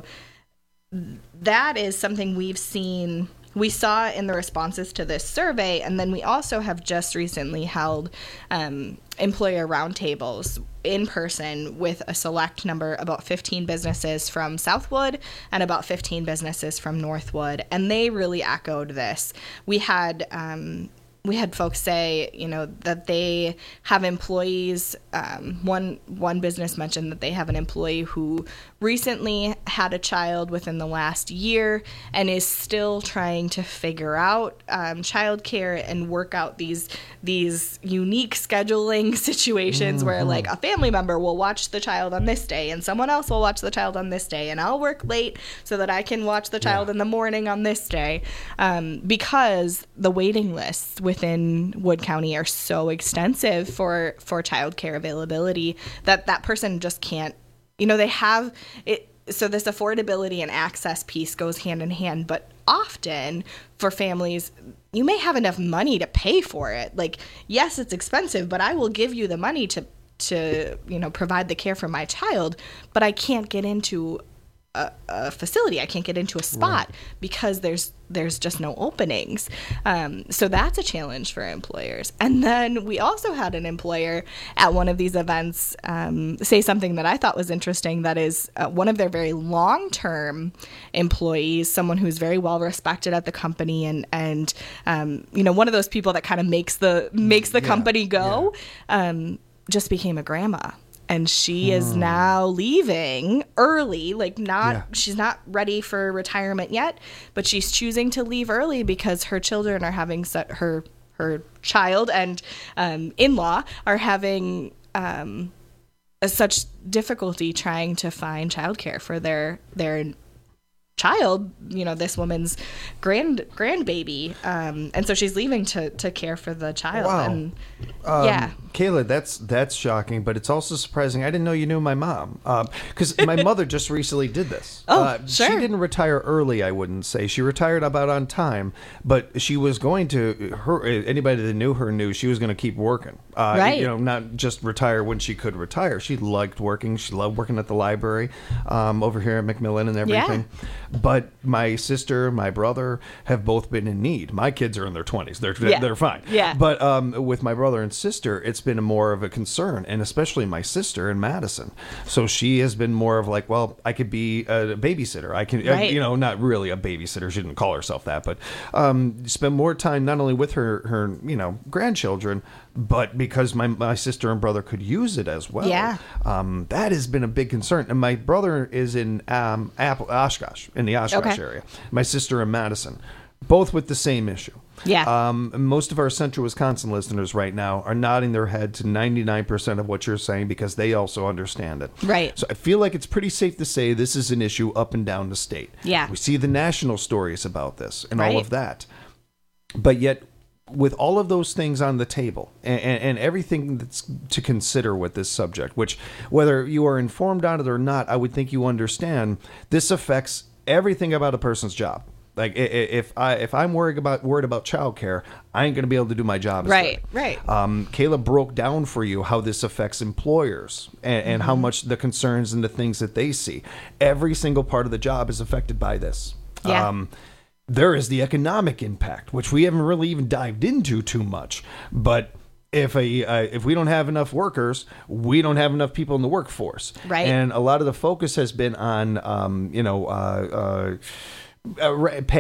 T: that is something we saw in the responses to this survey, and then we also have just recently held employer roundtables in person with a select number, about 15 businesses from Southwood and about 15 businesses from Northwood, and they really echoed this. We had folks say, that they have employees. One business mentioned that they have an employee who recently had a child within the last year and is still trying to figure out childcare and work out these unique scheduling situations where, like, a family member will watch the child on this day and someone else will watch the child on this day, and I'll work late so that I can watch the child in the morning on this day, because the waiting lists within Wood County are so extensive for childcare availability that person just can't. They have it. So this affordability and access piece goes hand in hand, but often for families, you may have enough money to pay for it. Like, yes, it's expensive, but I will give you the money to provide the care for my child, but I can't get into a facility. I can't get into a spot because there's just no openings. So that's a challenge for employers. And then we also had an employer at one of these events say something that I thought was interesting. That is one of their very long-term employees, someone who's very well respected at the company, and one of those people that kind of makes the company go, just became a grandma. And she is now leaving early, she's not ready for retirement yet, but she's choosing to leave early because her children are having her child and in-law are having such difficulty trying to find childcare for their child, this woman's grandbaby, and so she's leaving to care for the child.
A: Wow.
T: And
A: Kayla, that's shocking, but it's also surprising. I didn't know you knew my mom, because my mother just recently did this.
T: Sure.
A: She didn't retire early, I wouldn't say. She retired about on time, but she was going to, anybody that knew her knew she was going to keep working. Not just retire when she could retire. She liked working. She loved working at the library over here at McMillan and everything.
T: Yeah.
A: But my sister, my brother have both been in need. My kids are in their 20s. They're fine.
T: Yeah.
A: But with my brother and sister, it's been more of a concern, and especially my sister in Madison. So she has been more of like, well, I could be a babysitter. I can, not really a babysitter. She didn't call herself that, but spend more time not only with her grandchildren, but because my sister and brother could use it as well.
T: Yeah.
A: That has been a big concern. And my brother is in Oshkosh, in the Oshkosh area. My sister in Madison, both with the same issue.
T: Yeah.
A: Most of our Central Wisconsin listeners right now are nodding their head to 99% of what you're saying because they also understand it.
T: Right.
A: So I feel like it's pretty safe to say this is an issue up and down the state.
T: Yeah.
A: We see the national stories about this and all of that. But yet, with all of those things on the table and everything that's to consider with this subject, which whether you are informed on it or not, I would think you understand, this affects everything about a person's job. Like if I'm worried about childcare, I ain't going to be able to do my job.
T: Right.
A: Kayla broke down for you how this affects employers and how much the concerns and the things that they see. Every single part of the job is affected by this.
T: Yeah.
A: There is the economic impact, which we haven't really even dived into too much. But if we don't have enough workers, we don't have enough people in the workforce.
T: Right.
A: And a lot of the focus has been on, pay.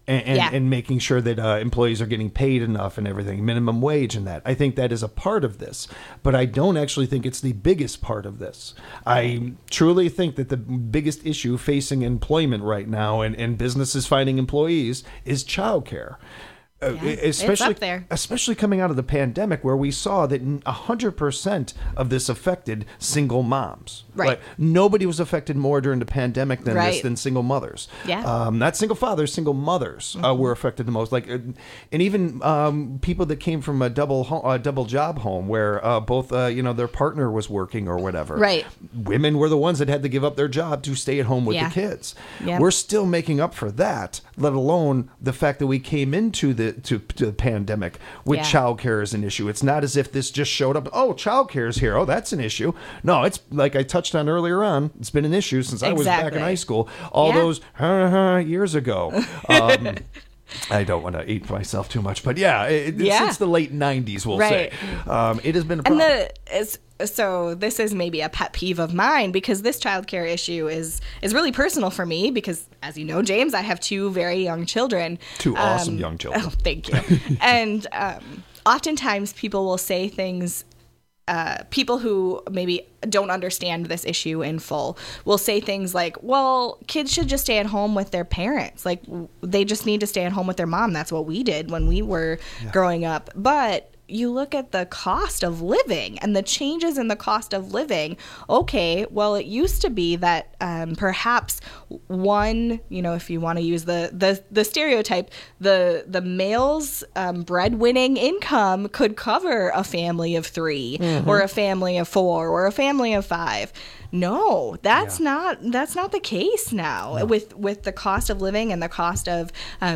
A: and making sure that employees are getting paid enough and everything, minimum wage and that. I think that is a part of this, but I don't actually think it's the biggest part of this. I truly think that the biggest issue facing employment right now and businesses finding employees is childcare. Especially,
T: it's up there.
A: Especially coming out of the pandemic, where we saw that 100% of this affected single moms.
T: Right.
A: Like, nobody was affected more during the pandemic than single mothers.
T: Yeah.
A: Not single fathers, single mothers were affected the most. Like, and even people that came from a double job home, where both their partner was working or whatever.
T: Right.
A: Women were the ones that had to give up their job to stay at home with the kids.
T: Yep.
A: We're still making up for that, let alone the fact that we came into the pandemic with childcare as an issue. It's not as if this just showed up. Oh, childcare is here. Oh, that's an issue. No, it's like I touched on earlier on. It's been an issue since I was back in high school. All those years ago. I don't want to eat myself too much, but since the late 90s, we'll say. It has been a problem.
T: So this is maybe a pet peeve of mine, because this childcare issue is really personal for me, because, as you know, James, I have 2 very young children.
A: 2 awesome young children.
T: Oh, thank you. And oftentimes people will say things, people who maybe don't understand this issue in full will say things like, well, kids should just stay at home with their parents. Like, they just need to stay at home with their mom. That's what we did when we were growing up. But you look at the cost of living and the changes in the cost of living. Okay, well, it used to be that perhaps one, if you want to use the stereotype, the male's breadwinning income could cover a family of 3 or a family of 4 or a family of 5. No, that's not the case now. With the cost of living and the cost of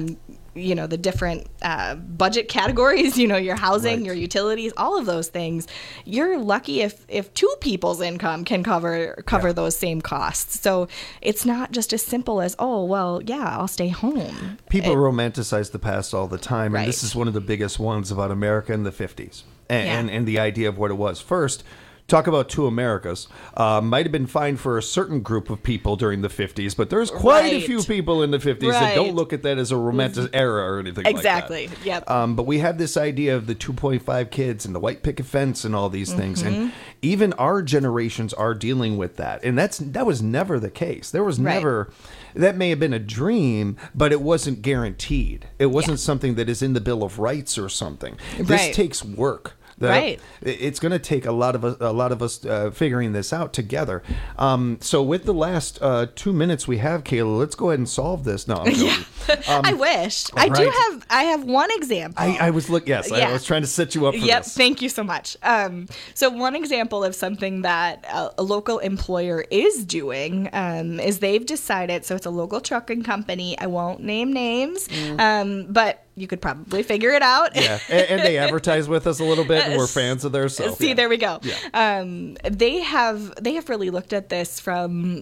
T: the different budget categories, your housing, your utilities, all of those things. You're lucky if 2 people's income can cover those same costs. So it's not just as simple as, oh, well, I'll stay home.
A: People romanticize the past all the time, and this is one of the biggest ones about America in the 50s and the idea of what it was. First, talk about 2 Americas. Might have been fine for a certain group of people during the 50s, but there's quite a few people in the 50s that don't look at that as a romantic era or anything like that.
T: Exactly. Yep.
A: But we have this idea of the 2.5 kids and the white picket fence and all these things. And even our generations are dealing with that. And that was never the case. There was never... That may have been a dream, but it wasn't guaranteed. It wasn't something that is in the Bill of Rights or something. This takes work. It's going to take a lot of us figuring this out together. So with the last 2 minutes we have, Kayla, let's go ahead and solve this. No, I'm joking.
T: I wish. I have one example.
A: I was trying to set you up for this.
T: Thank you so much. So one example of something that a local employer is doing is they've decided, so it's a local trucking company. I won't name names, but you could probably figure it out.
A: Yeah, and they advertise with us a little bit, and we're fans of theirs. So.
T: See, there we go. Yeah. They have really looked at this from,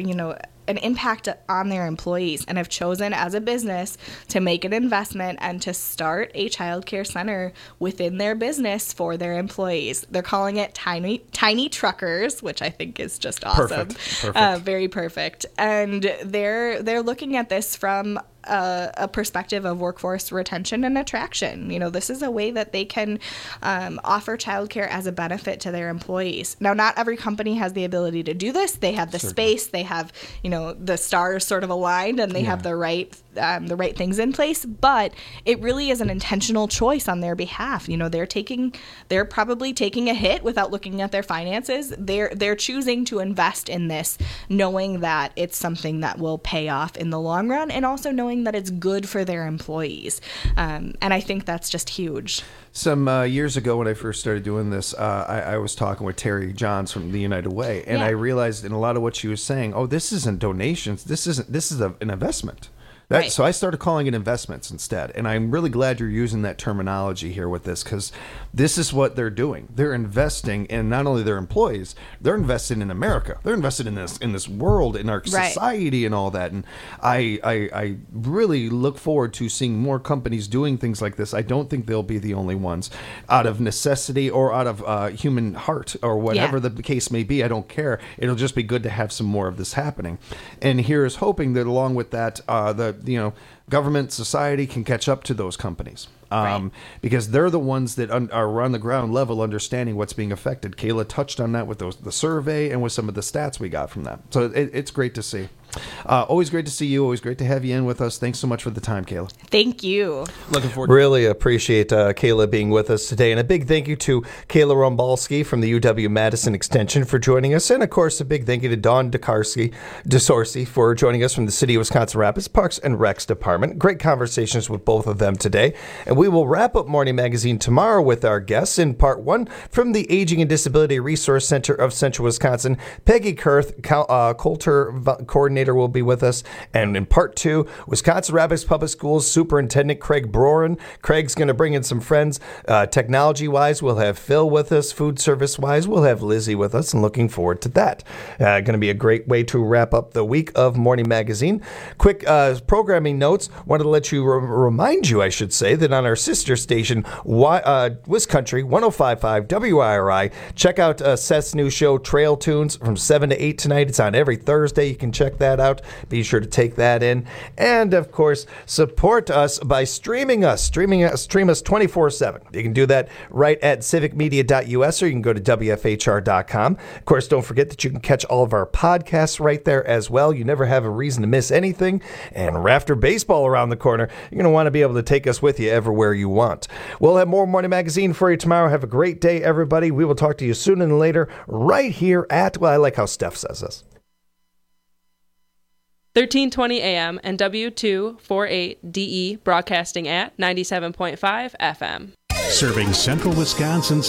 T: an impact on their employees, and have chosen as a business to make an investment and to start a child care center within their business for their employees. They're calling it Tiny Truckers, which I think is just awesome.
A: Perfect.
T: Very perfect. And they're looking at this from a perspective of workforce retention and attraction. This is a way that they can offer childcare as a benefit to their employees. Now, not every company has the ability to do this. They have the space. They have, the stars sort of aligned, and they have the right things in place. But it really is an intentional choice on their behalf. They're probably taking a hit without looking at their finances. They're choosing to invest in this, knowing that it's something that will pay off in the long run, and also knowing that it's good for their employees. And I think that's just huge.
A: Some years ago when I first started doing this, I was talking with Terry Johns from the United Way, and I realized in a lot of what she was saying, this isn't donations, this is an investment. So I started calling it investments instead. And I'm really glad you're using that terminology here with this, because this is what they're doing. They're investing in not only their employees, they're investing in America. They're invested in this world, in our society and all that. And I really look forward to seeing more companies doing things like this. I don't think they'll be the only ones. Out of necessity or out of human heart or whatever the case may be, I don't care. It'll just be good to have some more of this happening. And here is hoping that along with that, that, government, society can catch up to those companies.
T: Right.
A: Because they're the ones that are on the ground level understanding what's being affected. Kayla touched on that with the survey and with some of the stats we got from that. So it's great to see. Always great to see you. Always great to have you in with us. Thanks so much for the time, Kayla.
T: Thank you.
A: Looking forward. Really appreciate Kayla being with us today. And a big thank you to Kayla Rombalski from the UW-Madison Extension for joining us. And, of course, a big thank you to Dawn DeSorcy for joining us from the City of Wisconsin Rapids Parks and Recs Department. Great conversations with both of them today. And we will wrap up Morning Magazine tomorrow with our guests in part 1 from the Aging and Disability Resource Center of Central Wisconsin. Peggy Kurth, Coulter Coordinator, will be with us. And in part 2, Wisconsin Rapids Public Schools Superintendent Craig Broren. Craig's going to bring in some friends. Technology-wise, we'll have Phil with us. Food service-wise, we'll have Lizzie with us, and looking forward to that. Going to be a great way to wrap up the week of Morning Magazine. Quick programming notes. Wanted to let you remind you, I should say, that on our sister station, Wiscountry 105.5 WIRI, check out Seth's new show, Trail Tunes, from 7 to 8 tonight. It's on every Thursday. You can check that out. Be sure to take that in. And, of course, support us by streaming us. Stream us 24/7. You can do that right at civicmedia.us, or you can go to WFHR.com. Of course, don't forget that you can catch all of our podcasts right there as well. You never have a reason to miss anything. And Rafter Baseball around the corner, you're going to want to be able to take us with you everywhere you want. We'll have more Morning Magazine for you tomorrow. Have a great day, everybody. We will talk to you sooner than later right here at, well, I like how Steph says this,
B: 1320 AM and W248DE broadcasting at 97.5 FM.
C: Serving Central Wisconsin's